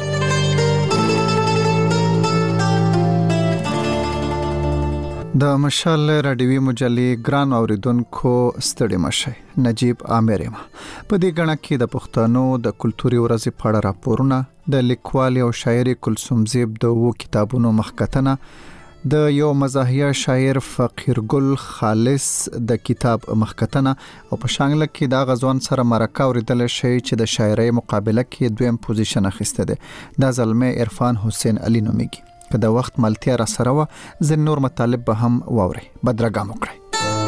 د مشال رادیوي مجلې ګران اوریدونکو ستړي مشه. نجیب عامر ما په دې غړ کې د پښتنو د کلتوري ورځې په اړه راپورونه د لیکوال او شاعر کلثوم زیب د وو کتابونو مخکتنه د یو مزاحیه شاعر فقیر ګل خالص د کتاب مخکتنه او په شانګله کې دا غزوان سره مرکه اوریدل شي چې د شاعرۍ مقابله کې دویم پوزیشن اخیسته ده. دا زلمه عرفان حسین علي نوميږي. که د وخت ملتیا را سره و زن نور مطالب به هم ووري بدرګه مکړي.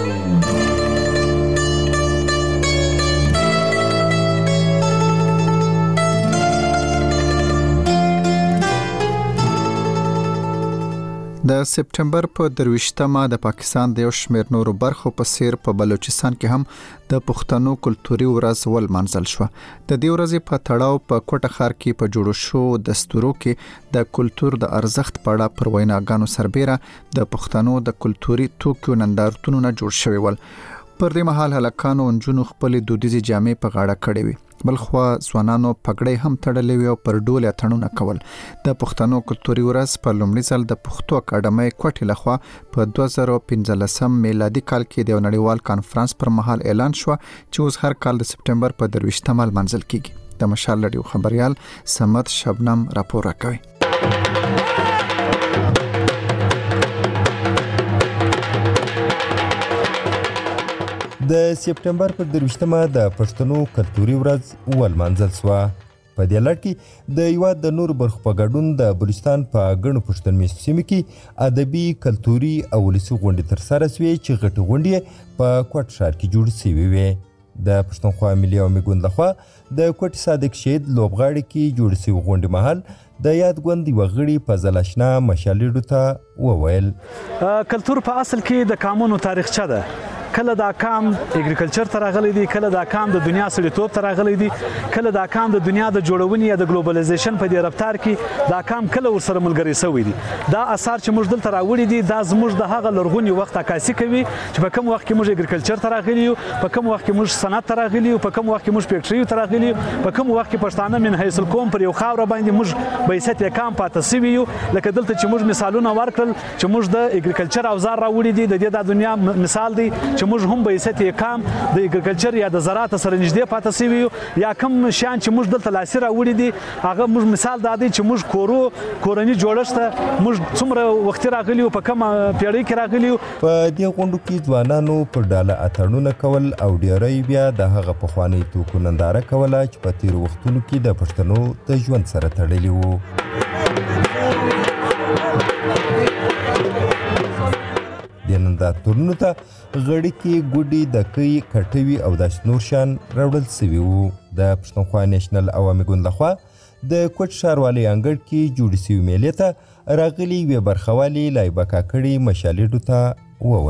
د سپټمبر په درويشتمه د پاکستان د یو شمېر نورو برخو په سیر په بلوچستان کې هم د پښتنو کلتوري ورځ ول منځل شو. د دې ورځې په تړاو په کوټه ښار کې په جوړو شو دستورو کې د کلتور د ارزښت په اړه پر ویناګانو سربېره د پښتنو د کلتوري توکو نندارتونو نه جوړ شوی ول. پر دې مهال هلکانو انجونو خپل دودیزي جامې په غاړه کړې وي. بلخوا ځوانانو پګړې هم تړلې وي او پر ډول اتڼونه کول. د پښتنو کلتوري ورځ په لومړي ځل د پښتو اکاډمۍ کوټې لخوا په دوه زره پنځلسم میلادي کال کې د نړیوال کانفرنس پر مهال اعلان شو چې اوس هر کال د سپټمبر په درويشتمه منځل کیږي. د مشال رادیو خبريال سمت شبنم راپور راکوي. د سپټمبر پر درويشتمه د پښتنو کلتوري ورځ ول منځل شو. په دې لړ کې د یو د نور برخو په ګډون د بلوچستان په غنو پښتون میشت سیمه کې ادبي کلتوري او ولسي غونډې تر سره شوې چې غټ غونډې په کوټ ښار کې جوړ شوې وې. د پښتونخوا ملي او میګوند لخوا د کوټ صادق شهید لوبغاړي کې جوړ شوی غونډې مهال د یاد غوندي وغړي په زلاشنا مشالېډو ته وویل کلتور په اصل کې د قانونو تاریخچه ده. کله دا کام اګریکلچر ته راغلی دی، کله دا کام د دنیا سړیتوب ته راغلی دی، کله دا کام د دنیا د جوړونې یا د ګلوبلایزیشن په دې رفتار کې دا کام کله ورسره ملګری شوی دی. دا اثار چې موږ دلته راوړي دي دا زموږ د هغه لرغوني وخت عکاسي کوي چې په کوم وخت کې موږ اګریکلچر ته راغلي یو، په کوم وخت کې موږ صنعت ته راغلي یو، په کوم وخت کې موږ فیکټریو ته راغلي یو، په کوم وخت کې پښتانه من حیث القوم پر یو خاور باندې موږ بیست یې کام پاتې سوي یو. لکه دلته چې موږ مثالونه ورکړل چې موږ د اګریکلچر اوزار راوړي دي، د دې د دنیا مثال دی چې موږ هم بیست یې کام د اګریکلچر یا د زراعت سره نږدې پاتې سوي یو. یا کوم شیان چې موږ دلته لاسي راوړي دي هغه موږ مثال دا دی چې موږ کورو کورني جوړښت موږ څومره وخت راغلي یو، په کوم پیړۍ کې راغلي یو. په دې غونډو کې ځوانانو پر ډاله اتڼونه کول او ډیری بیا د هغه پخواني توکو ننداره کوله چې په تیر وختونو کې د پښتنو د ژوند سره تړلي وو. د نندارتونونو ته غړکې ګوډي دکۍ کټوي او داسې نور شیان راوړل سوي وو. د پښتونخوا نیشنل عوامي ګوند لخوا د کوټ ښاروالۍ انګړ کې جوړې سوي میلې ته راغلي یوې برخوالې لایبه کاکړي مشالېډو ته وویل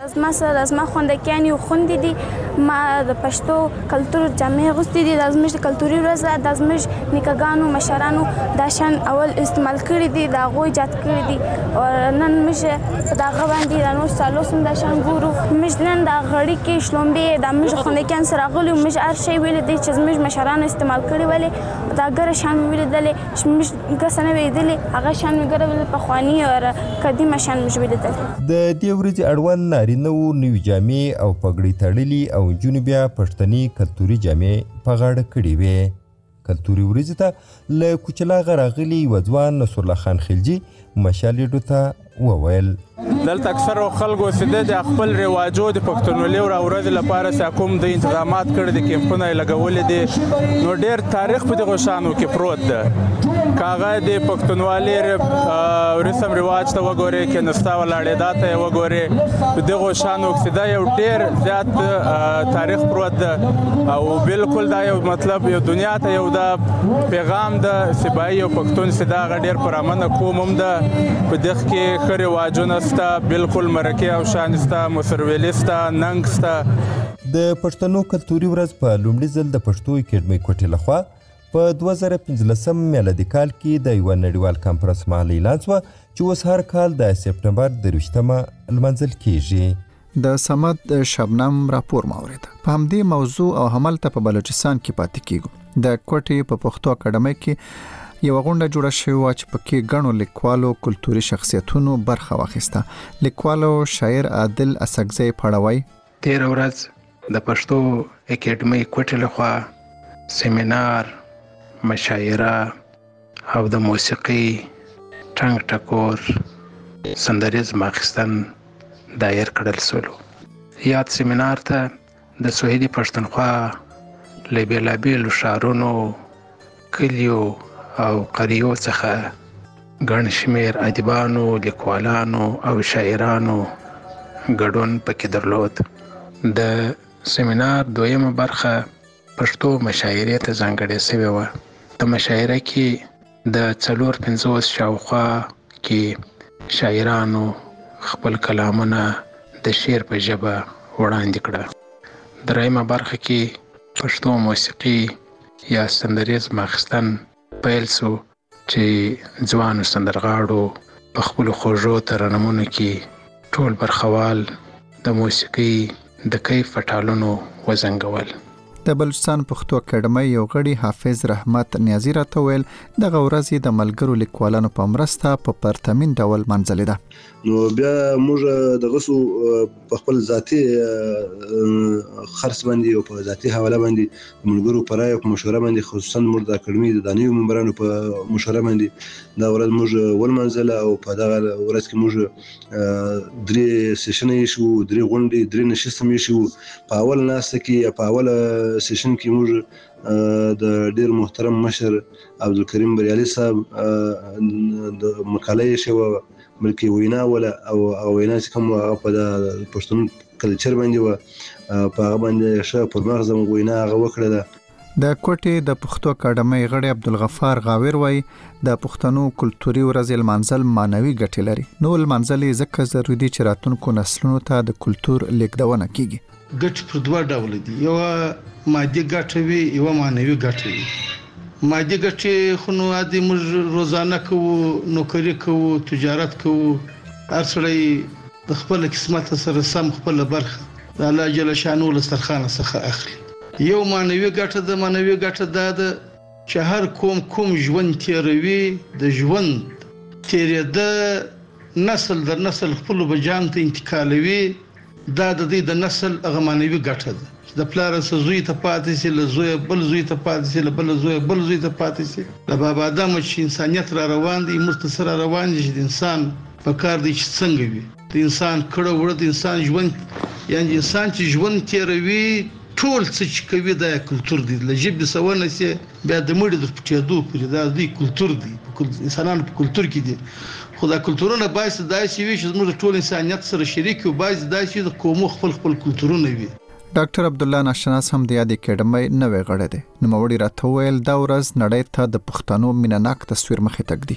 زما سره زما خوندکیان یو خوندې دي ما د پښتو کلتور جامې اغوستې دي د زموږ د کلتوري ورځ ده د زموږ نیکهګانو مشرانو دا شان اول استعمال کړي دي د هغوی ایجاد کړي دي او نن موږ په دغه باندې د نور سالوس هم دا شان ګورو موږ نن د غړي کې شلومبې د موږ خوندکیان سره غلي موږ هر شی ویل دي چې زموږ مشرانو استعمال کړي ولې دا ګره شان ولیدلې موږ کس نه ویدلې هغه شان ګره ول په خواني او قدیمه شان موږ ولیدل د دې ورځې اړوند نارینه وو نوې جامې او پګړۍ تړلي او نجونې بیا پښتني کلتوري جامې په غاړه کړې وې. کلتوري ورځې ته له کوچلاغه راغلي یوه ځوان نصرالله خان خلجي مشال ریډیو ته وویل دلته اکثرو خلکو چې د خپل رواجو د پښتونولۍ ورځې لپاره چې کوم د انتظامات کړي دي کیمپونه یې لګولي دي نو ډېر تاریخ په دغو شانو کې پروت ده که هغه د پښتونولۍ رسم رواج ته وګورئ که نستا ولاړېدا ته یې وګورئ په دغو شانو کې دا یو ډېر زیات تاریخ پروت ده او بالکل دا یو مطلب یو دنیا ته یو دا پیغام د سبایي او پښتون چې دا هغه ډېر پرامنه قوم هم ده په دغه کې ښه رواجونه ستا بالکل مرکه او شانستا مسرویلستا ننګستا. د پښتنو کلتوري ورځ په لومړي ځل د پښتو اکیډمۍ کوټې لخوا په دوه زره پنځلسم میلادي کال کې د یوه نړیوال کانفرنس مهاله اعلان شوه چې اوس هر کال د سپټمبر درویشتمه لمانځل کیږي. د صمد شبنم راپور ماورید په همدې موضوع او هملته په بلوچستان کې پاتې کیږو. د کوټې په پښتو اکیډمۍ کې یو غونډه جوړه شوې وه چې پکې ګڼو لیکوالو کلتوري شخصیتونو برخه واخیسته. لیکوالو شاعر عادل اسکزی پړوي تیر ورځ د پښتو اکیډمۍ کوټې لخوا سیمینار مشاعره او د موسیقي ټنګ ټکور سندریزم اخیستن دایر کړل سولو. یاد سیمینار ته د سوهیلي پښتونخوا له بېلابېلو ښارونو کلیو او قریو څخه ګڼ شمېر ادیبانو لیکوالانو او شاعرانو ګډون پکې درلود. د سیمینار دویمه برخه پښتو مشاعرې ته ځانګړې شوې وه. د مشاعره کې د څلور پنځوس شاوخوا کې شاعرانو خپل کلامونه د شعر په ژبه وړاندې کړه. دریمه برخه کې پښتو موسیقي یا سندریزم اخیستن پیل سو چې ځوانو سندرغاړو په خپلو خوږو ترنمونو کې ټول برخوال د موسیقي د کیف په ټالونو وزنګول. د بلوچستان پښتو اکیډمۍ یو غړي حافظ رحمت نیازی راته ویل دغه ورځ د ملګرو لیکوالانو په مرسته په پرتمین ډول منځلې ده. نو بیا موږ دغه سو په خپل ذاتي خرڅ باندې او په ذاتي حواله باندې ملګرو پر راي او مشوره باندې خصوصا موږ د اکیډمۍ د دانیو ممبرانو په مشوره باندې دا ورځ موږ ولمنځله او په دغه ورځ کې موږ درې سیشنې شو درې غونډې درې نشستې شو. په اول ناسته کې په اول سیشن کې موږ د ډیر محترم مشر عبدالکریم بریالي صاحب د مقاله شوه بلکې وینا ولا او وینا چې کوم په د پښتون کلچر باندې و په هغه باندې ښه پر مغزه وینا هغه وکړه. د کوټې د پښتو اکیډمۍ غړي عبدالغفار غاویر وایي د پښتنو کلتوري ورځ لمانځل معنوي ګټې لري. نو لمانځل ځکه ضروري دي چې راتلونکو نسلونو ته د کلتور لیږدونه کیږي. ګټ پر دوه ډول دي، یو مادي ګټه وي یو معنوي ګټه وي. مادي ګټه خو نو عادي موږ روزانه کوو، نوکری کوو، تجارت کوو، هر سړی د خپل قسمت سره سم خپل برخه د الله جل شانو له سرخانه څخه اخلي. یو معنوي ګټه د معنوي ګټه د چې هر کوم کوم ژوند تیروي د ژوند تیرېده نسل در نسل خپل بجان ته انتقالوي، دا د دې د نسل هغه معنوي ګټه ده. د پلار سره زوی ته پاتې سي، له زوی بل زوی ته پاتې سي، له بل زوی بل زوی ته پاتې سي. د بابا آدم چې انسانيت را روان دي مستسر را روان دي چې د انسان په کار دی چې څنګه وي د انسان کړه وړه د انسان ژوند یعنی انسان چې ژوند تیروي ټول څه چې کوي د کلچر دی له ژبې سوونه سي بیا د مړي د پټېدو پرې دا دی کلچر دی انسانانو په کلچر کې دي. خو دا کلچرونه باید داسې وي چې زموږ ټول انسانيت سره شریک وي، باید داسې د قومو خپل خپل کلچرونه وي. ډاکټر عبدالله ناشناس هم د یاد اکیډمۍ نوې غړی دی. نوموړي راته ویل دا ورځ نړۍ ته د پښتنو مینهناک تصویر مخې ته ږدي.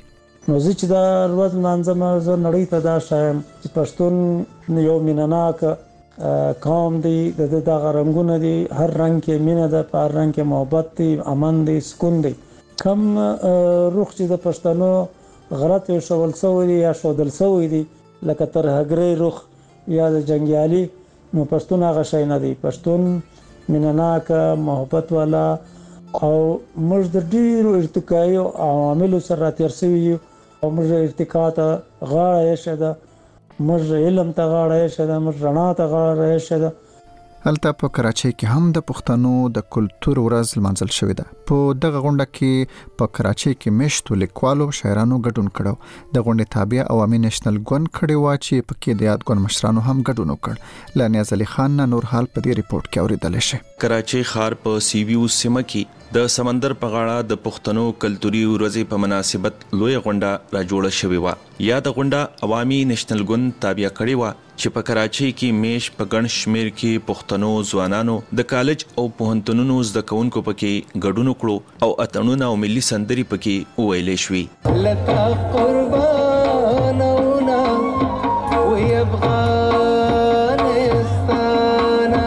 نو زه چې دا ورځ لمانځم زه نړۍ ته دا ښایم چې پښتون یو مینهناک قوم دی، د دغه رنګونه دي، هر رنګ کې مینه ده، په هر رنګ کې محبت دی، امن دی، سکون دی. کم روح چې د پښتنو غلط شول سوی دی یا شودل سوی دی لکه ترهګری روح یا د جنګیالي، نو پښتون هغه شی نه دی. پښتون مینهناک، محبت والا او موږ د ډیرو ارتقایي عواملو سره تیر شوي یو او موږ ارتقا ته غاړه ایښې ده، موږ علم ته غاړه ایښې ده، موږ رڼا ته غاړه ایښې ده. هلته په کراچۍ کې هم د پښتنو د کلتور ورځ لمانځل شوې ده. په دغه غونډه کې په کراچۍ کې مشتو لیکوالو شاعرانو ګډون کړو. د غونډې تابع عوامي نېشنل ګوند کړي وا چې په کې د یاد ګوند مشرانو هم ګډون وکړ. لانیاز علي خان نور حال په دې ریپورت کې اوریدل شي. کراچۍ ښار په سی وی او سیمه کې د سمندر په غاړه د پښتنو کلتوري ورځې په مناسبت لوی غونډه را جوړه شوې و. یا د غونډه عوامي نېشنل ګوند تابع کړي و چې په کراچۍ کې میش په ګڼ شمیر کې پښتنو ځوانانو د کالج او پوهنتونونو زده کوونکو پکې ګډون وکړو او اتڼونه او ملي سندري پکې وویلې شوې. لکه قربانونه وي افغانستان.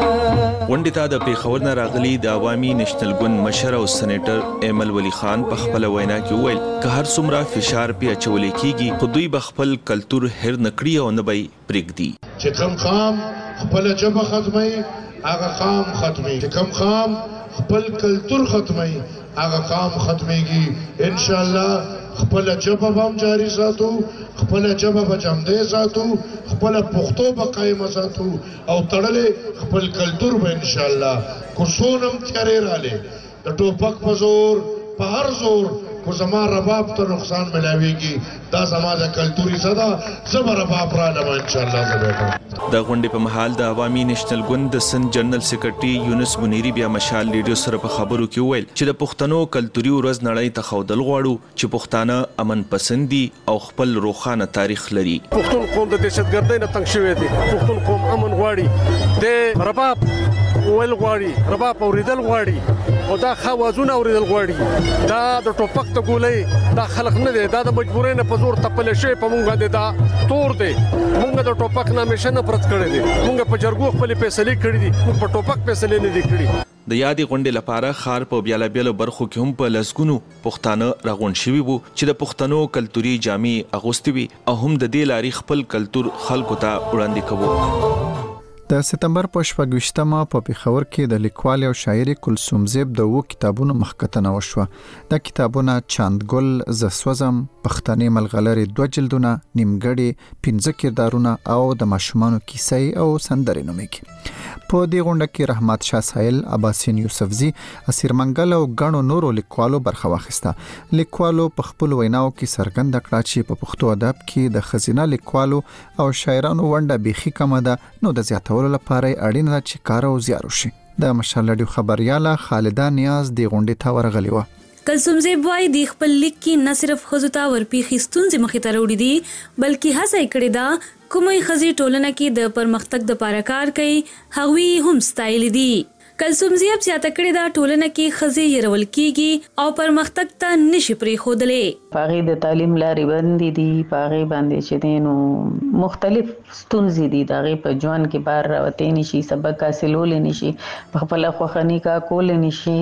غونډې ته د پیښور نه راغلي د عوامي نېشنل ګوند مشر او سېنیټر ایمل ولی خان په خپل وینا کې وویل که هر څومره فشار په اچول کېږي خو دوی به خپل کلتور هر نکړي او نه به پرېږدي. چې کوم قام خپل ژبه ختمي هغه قام ختمي، چې کوم قام خپل کلتور ختمي هغه قام ختميږي. ان شاء الله خپل ژبه هم جاری ساتو، خپل ژبه به جمدې ساتو، خپل پښتو به قائم ساتو او تړلې خپل کلتور به ان شاء الله کو سونم تیارې رااله د ټوپک په زور په هر زور کو زما رباب ته نقصان ملاويږي. دا زما د کلتوري صدا زما رباب را لمه ان شاء الله زبېته. د غونډې په محل د عوامي نېشنل ګوند د سن جنرال سېکرټري یونس منيري بیا مشال ریډیو سره په خبرو کې وویل چې د پښتنو کلتوري ورځ نړۍ ته ښودل غواړو چې پښتانه امن پسندي او خپل روښانه تاریخ لري. پښتون قوم د دهشتګردۍ نه تنګ شوی دی، پښتون قوم امن غواړي، د رباب ویل غواړي، رباب اوریدل غواړي او دا خوازونه اوریدل غواړي. دا د ټوپک ته ګولې دا خلق نه دی، دا د مجبورۍ نه په زور تپل شي په مونږ باندې دا تور دی. مونږ د ټوپک نه همیشه نفرت کړی دی، مونږ په جرګو خپل فیصله کړې دي، مونږ په ټوپک فیصله نه دي کړې. د یادې غونډې لپاره ښار په بیلابیلو برخو کې هم په لسګونو پښتانه راغونډ شوي وو چې د پښتنو کلتوري جامې اغوستې وي او هم د دې لارې خپل کلتور خلکو ته وړاندې کوو. د سپتمبر په شپږویشتمه په پیښور کې د لیکوال او شاعر کلثوم زیب د وو کتابونو مخکتنه وشوه. د کتابونو چاندګل، زسوزم، پښتني ملغلرې دوه جلدونه، نیمګړي، پنځه کردارونه او د ماشومانو کیسې او سندرې نومېږي. په دې غونډه کې رحمت شاه سایل، عباسین یوسفزي، اسیر منګل او غنو نورو لیکوالو برخه واخیسته. لیکوالو په خپل ویناو کې څرګنده کړه چې په پښتو ادب کې د خزینه لیکوالو او شاعرانو ونډه بيخي کمه ده، نو د زیاتولو لپاره اړین ده چې کار او زیار وشي. د مشال رادیو خبرياله خالده نیاز دی غونډې ته ورغلی و. کلثوم زیب وای د خپل لیک کې نه صرف خزوتا ورپیخي ستونزې مخې ته وړي دي بلکې هڅه کړې ده کومې خزي ټولنه کې د پرمختګ د لپاره کار کوي هغوی هم ستایل دي. کلثوم زیب زیاته کړې ده ټولنه کې خزي يرول کیږي او پرمختګ ته نشي پرې خودلې. پاغي د تعلیم لارې باندې دي، پاغي باندې چې دینو مختلف ستونزې دي، دغه په ځوان کې بار راوته نشي، سبق حاصلول نشي، په خپل خوخنی کا کول نشي،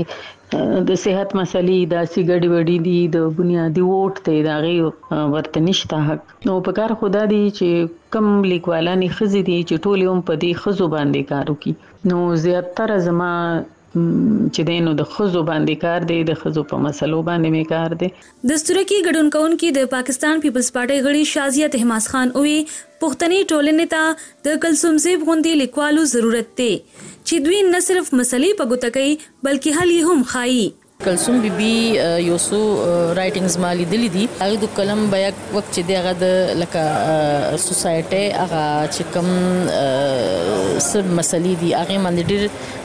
د صحت مسلې د سیګړې وړي دي، د بنیادی ووټ ته دغه ورته نشته حق. نو په کار خدا دی چې کم لیکوالانی خزي دي چې ټول هم په دې خزو باندې کار وکي. نو زیاتره زما چې دینو د خزو باندې کار دی، د خزو په مسلو باندې می کار دی. د سترکی ګډون کونکي د پاکستان پیپلز پارټي غړي شازیه تهماس خان اوې پښتني ټولنې ته د کلثوم زیب غوندي لیکوالو ضرورت دی چې دوی نه صرف مسلې په ګوته کوي بلکې حل یې هم خایي. کلثوم بی بی یو څو رائټینګز مالي دلی دي هغه د کلم بیا وخت چې دغه د لکه سوسایټي هغه چې کوم سب مسلې دي هغه باندې ډېر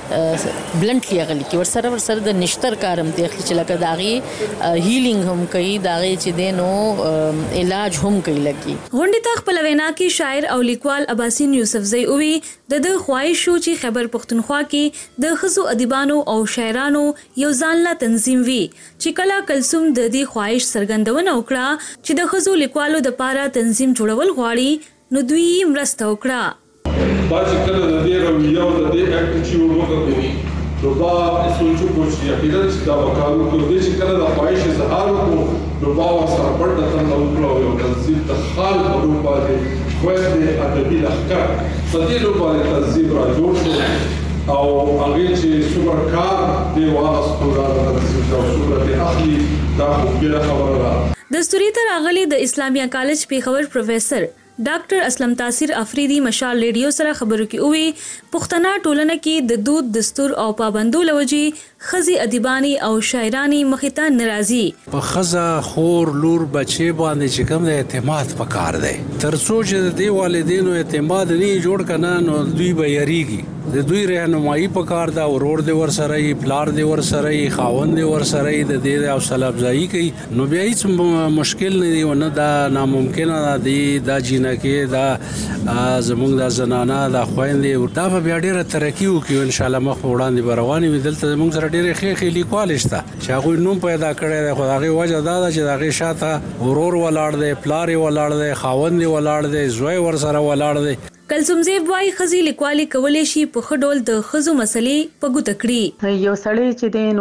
بلنټلی غلي کې ورسره ورسره د نشتر کارم دی چې لکه داغي هیلینګ هم کوي داغي چې دینو علاج هم کوي لګي. غونډې ته خپل وینا کې شاعر او لیکوال اباسین یوسفزئی اووی د د خواهش شو چې خیبر پختونخوا کې د خزو ادیبانو او شاعرانو یو ځانله تنظیم وي چې کله کلثوم د دې خواهش څرګندونه وکړه چې د خزو لیکوالو د پاره تنظیم جوړول غواړي نو دوی مرسته وکړه. دا چې کله د دې رویو د دې اکټ چې ورغه نو با سوچو کوشش یقینا چې دا وکړو کو دې چې کله د خواهش اظهار وکړو نو با سره پړ د تن نو کړو یو تنظیم د خال په روپ باندې خو دې ادبي لخر په دې روپ باندې تنظیم را جوړ شو او هغه چې سوبر کار دی واسطه د تنظیم او صورت اخلي دا خو بل خبره ده. دستوري تر اغلی د اسلامیه کالج پیښور پروفیسور ډاکټر اسلم تاثیر افریدي مشال ریډیو سره خبرو کې وی پښتنه ټولنه کې د دود دستور او پابندو لوجي خزي ادیبانی او شاعرانی مخته ناراضي په خزا خور لور بچي باندې چې کوم د اعتماد پکار دی ترڅو چې د دې والدینو اعتماد نه جوړ کنه نو دوی به یریږي د دوی رهنمایي پکار دا ورور دی ور سره ای پلار دی ور سره ای خاوند دی ور سره ای د دې او سلام ځای کوي نو بیا هیڅ مشکل نه دی ونه دا ناممکن دی دا جینه کې دا زموږ د زنانه د خويندې دا به بیا ډیره ترقی وکړي ان شاء الله مخ وړاندې برواني ودلته زموږ سره ډیره خې خې لیکوال شته چې هغه نوم پیدا کړی دی خو هغه وجه دا ده چې هغه شاته ورور ولاړ دی پلار ولاړ دی خاوند ولاړ دی زوی ور سره ولاړ دی. کلثوم زیب وايي خزي لیکوالي کولای شي په خډول د خزو مسلې په ګوت کړي. یو سړی چې دین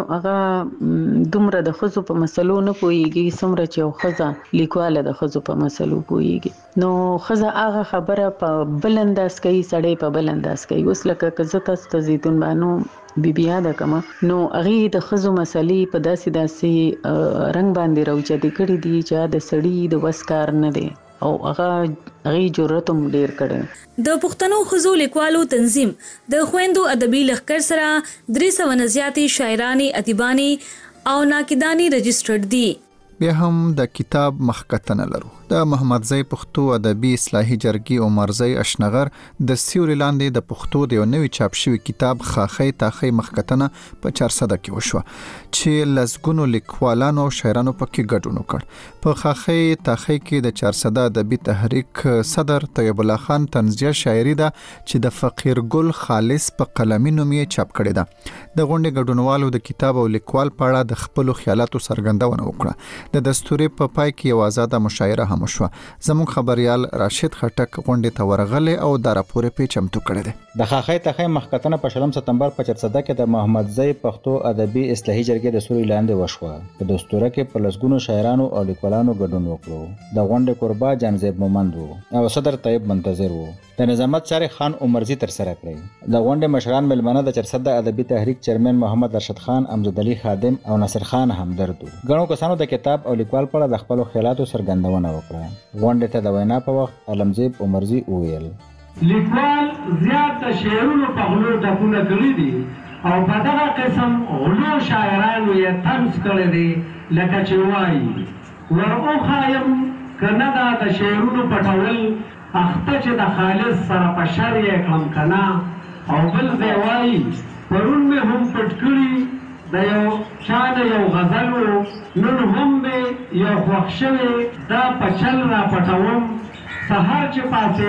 هغه دومره د خزو په مسلو نه پويږي څومره چې یو خزه لیکواله د خزو په مسلو پويږي نو خزه هغه خبره په بلنداس کوي سړی په بلنداس کوي. اوس لکه کزه تاسو ته زیتون بانو بیبیا د کما نو هغه د خزو مسلې په داسې داسې رنگ باندې راوچتي کړي دي چې د سړی د وسکار نه دی او هغه هغه جرأت هم ډیر کړي. د پښتنو خزو لیکوالو تنظیم د خويندو ادبي لخر سره درې سوه نه زیاتې شاعرانی ادیبانی او ناقدانی رجسټرډ دي. بیا هم د کتاب مخکتنه لرو د محمد زئی پښتو ادبي اصلاحي جرګي عمر زئی اشنغر د سیوري لاندې د پښتو د یو نوي چاپ شوی کتاب خاخی تاخی مخکتنه په چهارصد کې وشو چې لزګونو لیکوالانو او شاعرانو پکې ګډون وکړ. په خاخی تاخی کې د چهارصد ادبي تحریک صدر طیب الله خان طنزیه شاعري ده چې د فقیر ګل خالص په قلمي نوم یې چاپ کړی ده. د غونډې ګډونوالو د کتاب او لیکوال په اړه د خپل خیالاتو څرګندونه وکړه. د دستوري په پای کې یو آزاده مشاعره هم شو. زموږ خبريال راشد خټک غونډې ته ورغله او د راپور په چمتو کړی دی. د خاخی تخی مخکتنه په شلم سپتمبر په چهارصد کې د محمد زئی پښتو ادبي اصلاحي جرګې د سوري لاندې وشوه. په دستوره کې په لسګونو شاعرانو او لیکوالانو ګډون وکړو. د غونډې قربا جانزیب مومند او صدر طیب منتظر وو. د نظامت شارع خان عمرزي تر سره کړی. د غونډې مشران ملمنه د چهارصد ادبي تحریک چیرمن محمد ارشد خان، امجد علي خادم او ناصر خان همدرد. غنو کسانو د کتاب او لیکوال په اړه د خپل خیالاتو څرګندونه وکړه. غونډې ته د وینا په وخت علمزیب عمرزي وویل: لیکوال زیات د شعرونو په غلو ډکونه کړي دي او په دغه قسم غلو شاعرانو یې طنز کړی دی لکه چې وایي ور وښایم که نه دا د شعرونو پټول اخته چې د خالص سره په شر یې کړم که نه. او بل ځای وایي پرون مې هم پټ کړي د یو چا د یو غزل و نن هم مې یو خوښ شوی دا په چل را پټوم. سهار چې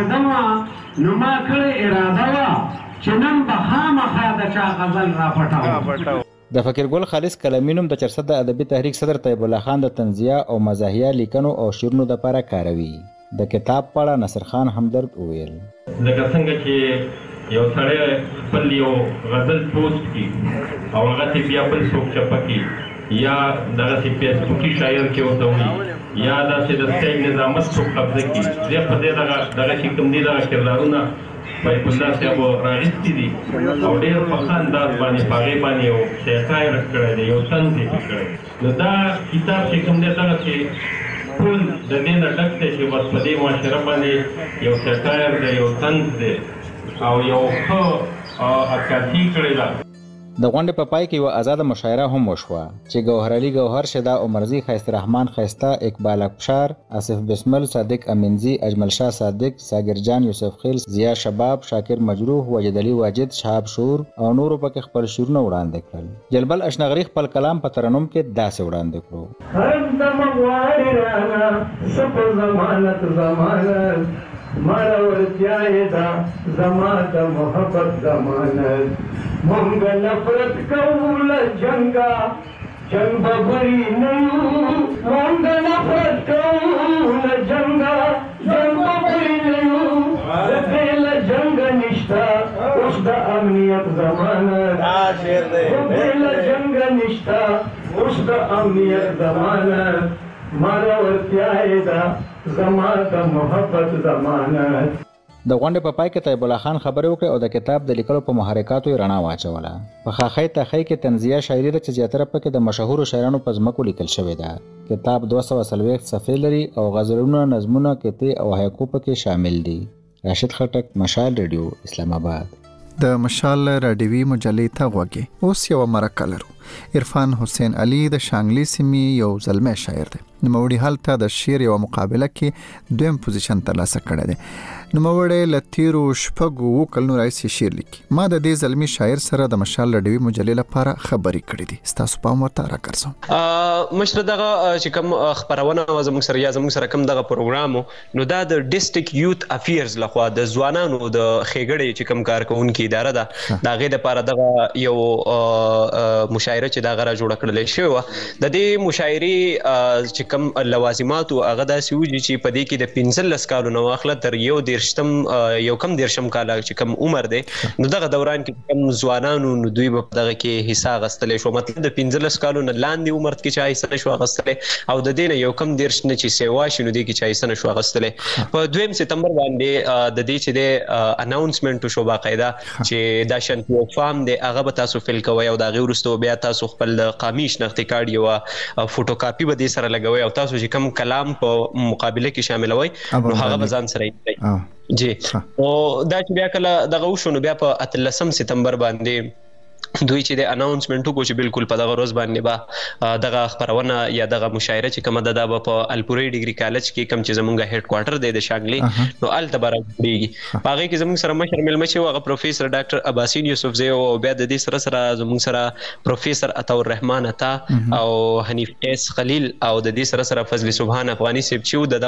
پاڅېدم نو ما کړې اراده وه چې نن به خامخا د چا غزل را پټوم. د فقیر ګل خالص کلمینوم د چهارصد ادبي تحریک صدر طیب الله خان د طنزیه او مزاحیه لیکنو او شعرونو لپاره کاروي. د کتاب په اړه ناصر خان همدرد وویل: لکه څنګه چې یو سړی خپل یو غزل پوسټ کړي او هغه ته بیا بل څوک چپه کړي یا دغسې فیسبوکي شاعر کې ورته وایي یا داسې د سټایل نظامت څوک قبضه کړي. زه په دې دغه دغه چې کوم دي دغه کردارونه باید الله صاحب راغستي دي او ډېر په ښه انداز باندې په هغې باندې یو سیاقای کړی دی، یو طنز یې کړی. نو دا کتاب چې کوم دی دغسې ټول د دې نه ډک دی چې بس په دې معاشره باندې یو سیاقایر دی، یو طنز دی او یو ښه عکاسي کړې ده. د غونډې په پای کې یو آزاده مشاعره هم وشوه چې ګوهر علي ګوهر، شدا عمرزي، خیست رحمان خیسته، اقبال اکبشار، آصف بسمل، صادق امینزي، اجمل شاه صادق، ساگر جان، یوسف خیل، ضیا شباب، شاکر مجروح، وجد علي واجد، شهاب شور او نورو پکې خپل شعرونه وړاندې کړل. جلبل اشنغري خپل کلام په ترنم کې داسې وړاندې کړو: هر دم غواړي رانا سپو ضمانت ضمانت مارا ورتیائی دا زما دا محبت ضمانت مونگا نفرت کولا جنگا جنگ ببری نیو مونگا نفرت کولا جنگا جنگ ببری نیو دل جنگ نشتا اس دا امنیت ضمانت دل جنگ نشتا اس دا امنیت ضمانت مارا ورتیائی دا زما د محبت ضمانت. د غونډې په پای کې طیب الله خان خبرې وکړې او د کتاب د لیکلو په محرکاتو یې رڼا واچوله. په خاخۍ تاخۍ کې تنزیه شاعري ده چې زیاتره پکې د مشهورو شاعرانو په ځمکو لیکل شوې ده. کتاب دوه سوه څلوېښت صفحې لري او غزلونه، نظمونه، قطعې او هایکو پکې شامل دي. راشد خټک، مشال ریډیو، اسلام آباد. د مشال راډیوي مجلې ته غوږی. اوس یو مرکه لرو. عرفان حسین علي د شانګلي سیمې یو زلمی شاعر دی. نوموړي هلته د شعر یو مقابله کې دویم پوزیشن ترلاسه کړی دی. نوموړی له تیرو شپږو اووه کلونو راهیسې شعر لیکي. ما د دې زلمی شاعر سره د مشال راډیوي مجلې لپاره خبرې کړې دي. ستاسو پام ورته راګرځوم. مشر دغه چې کوم خبرونه زموږ سره یا زموږ سره کوم دغه پروګرام نو دا د ډیسټریکټ یوث افیرز لخوا د ځوانانو د ښېګړې چې کوم کارکونکي اداره ده د هغې دپاره دغه یو مشاعره چې دا غره جوړه کړلی شوې وه. د دې مشاعرې چې کوم لوازماتو هغه داسې وو چې په دې کې د پنځلس کالو نه واخله تر یو دېرشتم یو کم دېرشم کاله چې کوم عمر دی نو دغه دوران کې کوم ځوانانو نو دوی به په دغه کې حصه اخیستلی شو. مطلب د پنځلس کالو نه لاندې عمر کې چې حصه نه شو اخیستلی او د دې نه یو کم دېرش نه چې سیوا شي نو دې کې چې حصه نه شو اخیستلی. په دویم سپتمبر باندې د دې چې د اناونسمنټ وشو باقاعده چې دا شانتي یو فارم دی هغه به تاسو فل کوئ او د هغې وروسته بیا تاسو خپل قامي شناختي کارت یوه فوټوکاپي به دې سره لګوئ او تاسو چې کوم کلام په مقابله کې شاملوئ نو هغه به ځان سره یې جی. او دا چې بیا کله دغه وشو نو بیا په اتلسم سپتمبر باندې دوی چې د اناونسمنت وکړو چې بالکل په دغه ورځ باندې به دغه خپرونه یا دغه مشاعره چې کومه ده دا به په الپورۍ ډیګري کالج کې کوم چې زمونږ هیډ کوارټر دی د شانګلي نو هلته به راجوړېږي. په هغې کې زمونږ سره مشر میلمه چې و هغه پروفیسر ډاکټر عباسین یوسفزی او بیا د دې سره سره زمونږ سره پروفیسر عطاالرحمن عطا او حنیف قیس خلیل او د دې سره سره فضل سبحان افغاني صاحب چې و د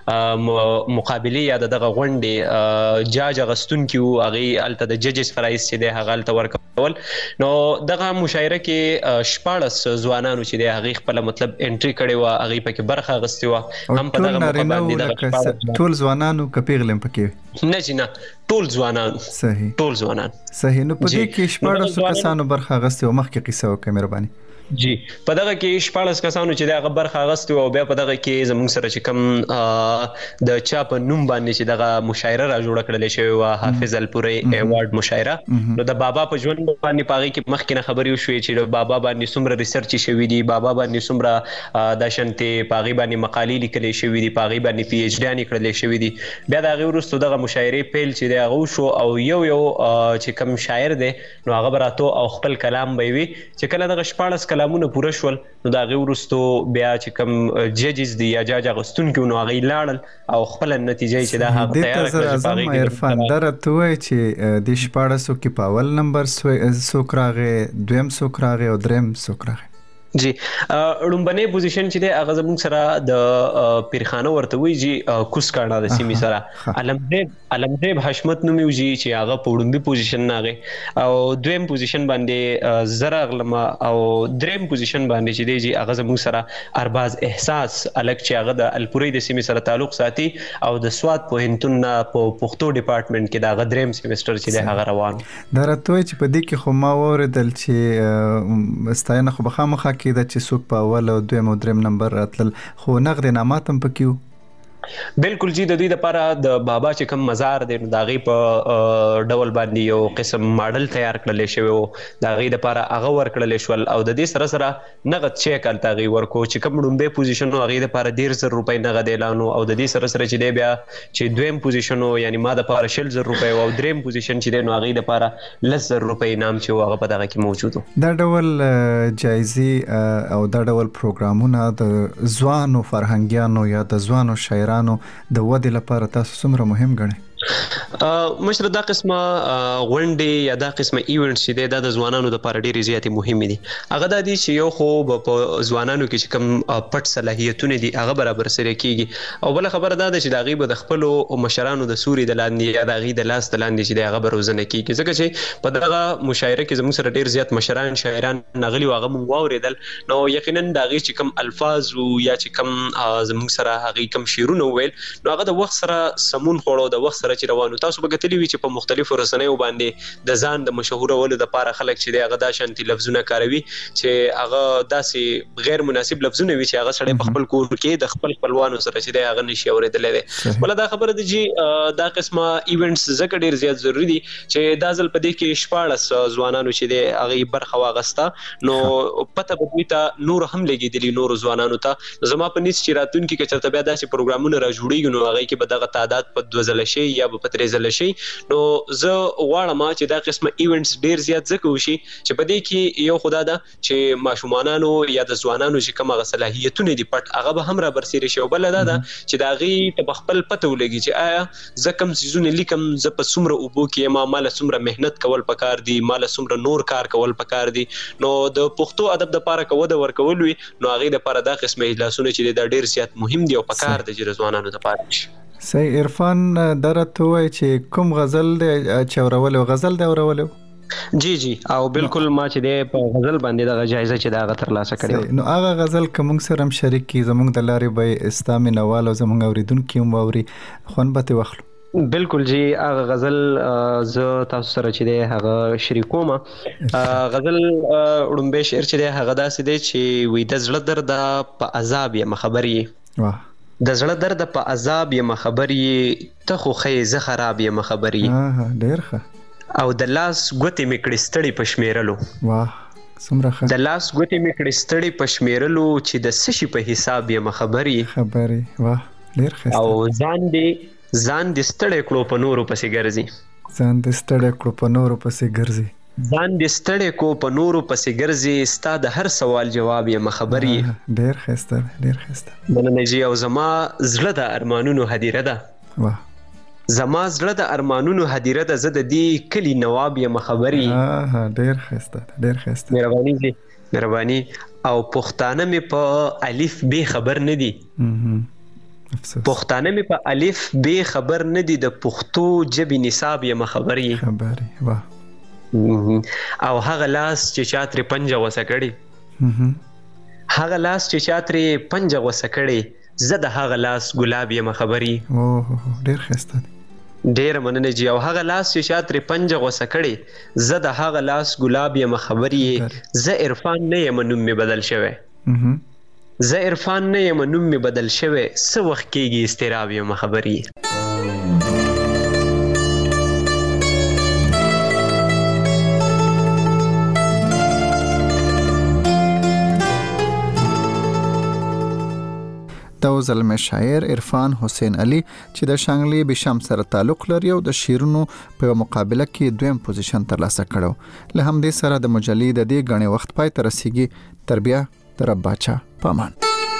دغه مقابلې یا د دغه غونډې جاج اخیستونکي وو هغې هلته د ججز فرایز چې دی هغه هلته ورکول. نو دغه مشاعره کې شپاړس ځوانانو چې دی هغې خپله مطلب انټري کړې وه هغې پکې برخه اخیستې وه. هم په دغه موقع باندې دغه ټول ځوانانو که پیغلې هم پکې نه چې نه ټول ځوانان صحیح ټول ځوانان صحیح. نو په دې کې شپاړسو کسانو برخه اخیستې وه. مخکې قصه وکړئ مهرباني. جی په دغه کې شپاړس کسانو چې د هغه برخه اخیستې وه او بیا په دغه کې زموږ سره چې کوم د چا په نوم باندې چې دغه مشاعره را جوړه کړلی شوې وه حافظ الپورۍ ایوارډ مشاعره نو د بابا په ژوند باندې په هغې کې مخکې نه خبرې وشوې چې د بابا باندې څومره ریسرچ شوي دي، بابا باندې څومره دا شانتې په هغې باندې مقالې لیکلی شوي دي، په هغې باندې پي ایچ ډیانې کړلی شوي دي. بیا د هغې وروسته دغه مشاعرې پیل چې دی هغه وشو او یو یو چې کوم شاعر دی نو هغه به راتو او خپل کلام به یې وي. چې کله دغه شپاړس کلامونه پوره شول نو د هغې وروستو بیا چې کوم ججز دي یا جاج اخیستونکي نو هغوی لاړل او خپله نتیجه چې دا هغه تیاره کړه چې په هغې کې عرفان دا راته ووایه چې د شپاړسو کې په اول نمبر څوک راغی، دویم څوک راغی او دریم څوک راغی؟ جی لومبنی پوزیشن چې دی هغه زموږ سره د پیرخانه ورته وایي جی کوس کاڼه د سیمې سره علمزیب علمزیب حشمت نوم یې جی چې هغه په وړومبي پوزیشن راغی او دویم پوزیشن باندې زه راغلم او دریم پوزیشن باندې چې دی جی هغه زموږ سره ارباز احساس الک چې هغه د الپورۍ د سیمې سره تعلق ساتي او د سوات پوهنتون نه په پښتو ډپارټمنټ کې د هغه دریم سیمسټر چې دی هغه روان. دا راته وایي چې په دې کې خو ما واورېدل چې ستاینه خو به خامخا کېده چې څوک په اول او دویم او دریم نمبر راتلل خو نقد انعامات هم پکې وو. بالکل جی د دوی لپاره د بابا چې کوم مزار دی نو د هغې په ډول باندې یو قسم ماډل تیار کړلی شوی و، د هغې دپاره هغه ورکړلی شول او د دې سره سره نغد چیک هلته هغې ورکو چې کوم لومبی پوزیشن و هغې دپاره ډېر زر روپۍ نغد اعلان و او د دې سره سره چې دی بیا چې دویم پوزیشن و یعنې ما دپاره شل زر روپۍ و او دریم پوزیشن چې دی نو هغې دپاره لس زر روپۍ انعام چې و هغه په دغه کې موجود و. دا ډول جایزې او دا ډول پروګرامونه د ځوانو فرهنګیانو یا د ځوانو شاعرانو د ودې لپاره تاسو څومره مهم ګڼئ؟ مشره دا قسمه غونډې یا دا قسمه ایونټس چې دی دا د ځوانانو لپاره ډېرې زیاتې مهمې دي. هغه دا دي چې یو خو په ځوانانو کې چې کوم پټ صلاحیتونه دي هغه برابر سره کیږي او بله خبره دا ده چې د هغې به د خپلو مشرانو د سوري د لاندې یا د هغې د لاس د لاندې چې دی هغه به روزنه کیږي، ځکه چې په دغه مشاعره کې زموږ سره ډېر زیات مشران شاعران راغلي وو هغه موږ واورېدل نو یقینا د هغې چې کوم الفاظ و یا چې کوم زموږ سره هغې کوم شعرونه وویل نو هغه د وخت سره سمون خوړو د وخت سره چې روانو. تاسو به کتلی وي چې په مختلفو رسنیو باندې د ځان د مشهورولو دپاره خلک چې دی هغه دا شانتي لفظونه کاروي چې هغه داسې غیر مناسب لفظونه وي چې هغه سړی په خپل کور کې د خپل خپلوانو سره چې دی هغه نشي اورېدلی دی. بله دا خبره ده چې دا قسمه ایونټس ځکه ډېر زیات ضروري دي چې دا ځل په دې کې شپاړس ځوانانو چې دی هغې برخه واخیسته نو پته به دوی ته نور هم لګېدلي نورو ځوانانو ته. زما په نیز چې راتلونکي که چېرته بیا داسې پروګرامونه را جوړېږي نو هغې کې به دغه تعداد په دوه ځله شي یا به په درې ځله شي نو زه غواړم چې دا قسمه ایونټس ډېر زیات ځکه وشي چې په دې کې یو خو دا ده چې ماشومانانو یا د ځوانانو چې کوم هغه صلاحیتونه دي پټ هغه به هم رابرسېره شي او بله دا ده چې د هغې ته به خپل پته ولګي چې آیا زه کوم څیزونه لیکم زه په څومره اوبو کې یم ما له څومره محنت کول پکار دي ما له څومره نور کار کول پکار دي. نو د پښتو ادب دپاره که وده ورکول وي نو هغې دپاره دا قسمه اجلاسونه چې دی دا ډېر زیات مهم دي او پکار دی چې د ځوانانو دپاره شي. صحیح. عرفان دا راته ووایي چې کوم غزل دی چې اورولی غزل دی اورولی جی جی او بالکل ما چې دی په غزل باندې دغه جایزه چې دا هغه ترلاسه کړې نو هغه غزل که موږ سره هم شریک کړي زموږ د لارې به ستا مینوال او زموږ اورېدونکي هم واوري خوند به ترې واخلو. بالکل جی هغه غزل زه تاسو سره چې دی هغه شریکوم. غزل وړومبی شعر چې دی هغه داسې دی چې وي د زړه درده په عذاب یم خبر یې د زړه درده په عذاب یم خبر یې ته خو ښه زه خراب یم خبر یې ډېر ښه او د لاس ګوتې مې کړې ستړې په شمېرلو واه څومره ښه د لاس ګوتې مې کړې ستړې په شمېرلو چې د څه شي په حساب یم خبر یې خبر یې واه ډېر ښه او ځان دې ځان دې ستړی کړو په نورو پسې ګرځي ځان دې ستړی کړو په نورو پسې ګرځي ځان دې ستړی کو په نورو پسې ګرځي ستا د هر سوال جواب یم خبر یې ډېر ښایسته ډېر ښایسته مننه جي او زما زړه د ارمانونو هدیره ده واه زما زړه د ارمانونو هدیره ده زه د دې کلي نواب یم خبر یې ډېر ښایسته ډېر ښایسته مهرباني جي مهرباني او پښتانه مې په الف ب خبر نه دي پښتانه مې په الف ب خبر نه دي د پښتو ژبې نصاب یم خبر یې خبر یې واه او هغه لاس چې چا ترې پنجه غوسه کړې هغه لاس چې چا ترې پنجه غوسه کړې زه د هغه لاس ګلاب یم خبر یې اوه ډېر ښایسته دی ډېره مننه جي او هغه لاس چې چا ترې پنجه غوسه کړې زه د هغه لاس ګلاب یم خبر یې زه عرفان نه یم نوم مې بدل شوی زه عرفان نه یم نوم مې بدل شوی څه وخت کېږي اضطراب یم خبر یې د زلمی شاعر عرفان حسین علي چې د شانګلي بشام سره تعلق لري او د شیرونو په مقابله کې دویم پوزیشن ترلاسه کړو. له همدې سره د مجلې د دې غني وخت پای ته رسیږي. تر بیا د رب باچا پامان.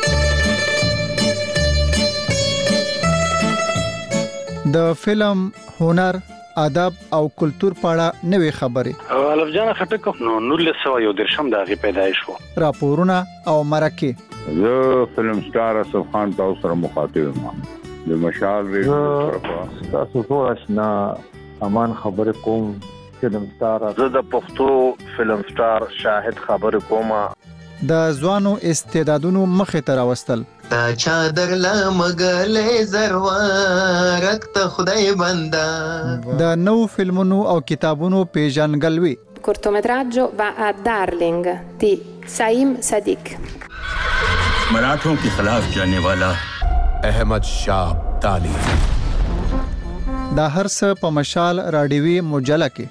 د فلم هنر ادب او کلچر پاړه نوې خبرې الف جان خټک نو نورلس سو یو درشم د غي پیدایش وو راپورونه او مرکه زه فلم سٹار اسف خان تاسو سره مخاطب یم د مشال ریډیو تاسو ټول آشنا امان خبر کوم فلم سٹار زه د پښتو فلم سٹار شاهد خبر کوم د ځوانو استعدادونو مخه تر واستل تا چادر لا مګلې زروارت ته خدای بندا د نو فلمونو او کتابونو پیژنګلوي cortometraggio va a Darling di Saim Sadiq मराठों के खिलाफ जाने वाला احمد شاه ابدالي. دا هرڅه په مشال راډیوي مجله کې.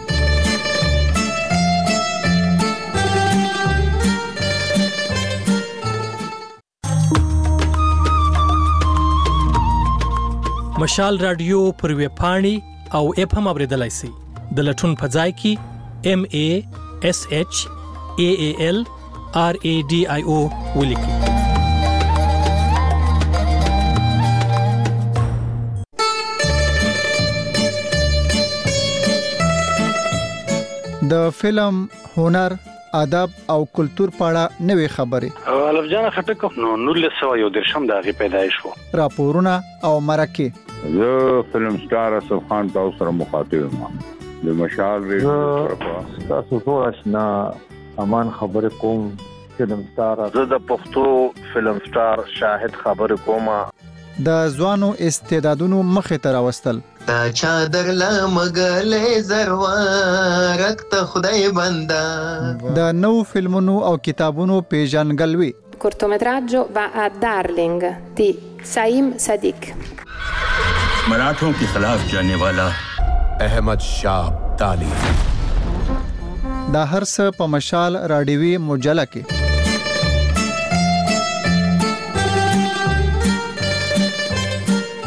مشال رادیو پر ویب پاڼې او اپ هم اوریدلای شئ. د لټون په ځای کې ام ای اس ایچ ای ای ال آر ای ډي آی او ولیکئ. د فلم، هنر، ادب او کلچر په اړه نوې خبرې. الف جان خټک نو نور له سو یو درشم دغه پیدایش وو. راپورونه او مرکه. زه فلم سٹار اسف خان تاسو سره مخاطب یم. د مشال ریډیو تاسو ټول آشنا امان خبر کوم فلم سٹار. زه د پښتو فلم سٹار شاهد خبر کوم. د ځوانو استعدادونو مخه ته راوستل. تا چادر لا مګلې زروارک ته خدای بندا. د نو فلمونو او کتابونو پیژنګلوي. cortometraggio va a Darling di Saim Sadiq. मराठों के खिलाफ जाने वाला احمد شاه ابدالي. دا هرڅه په مشال راډیوي مجله کې.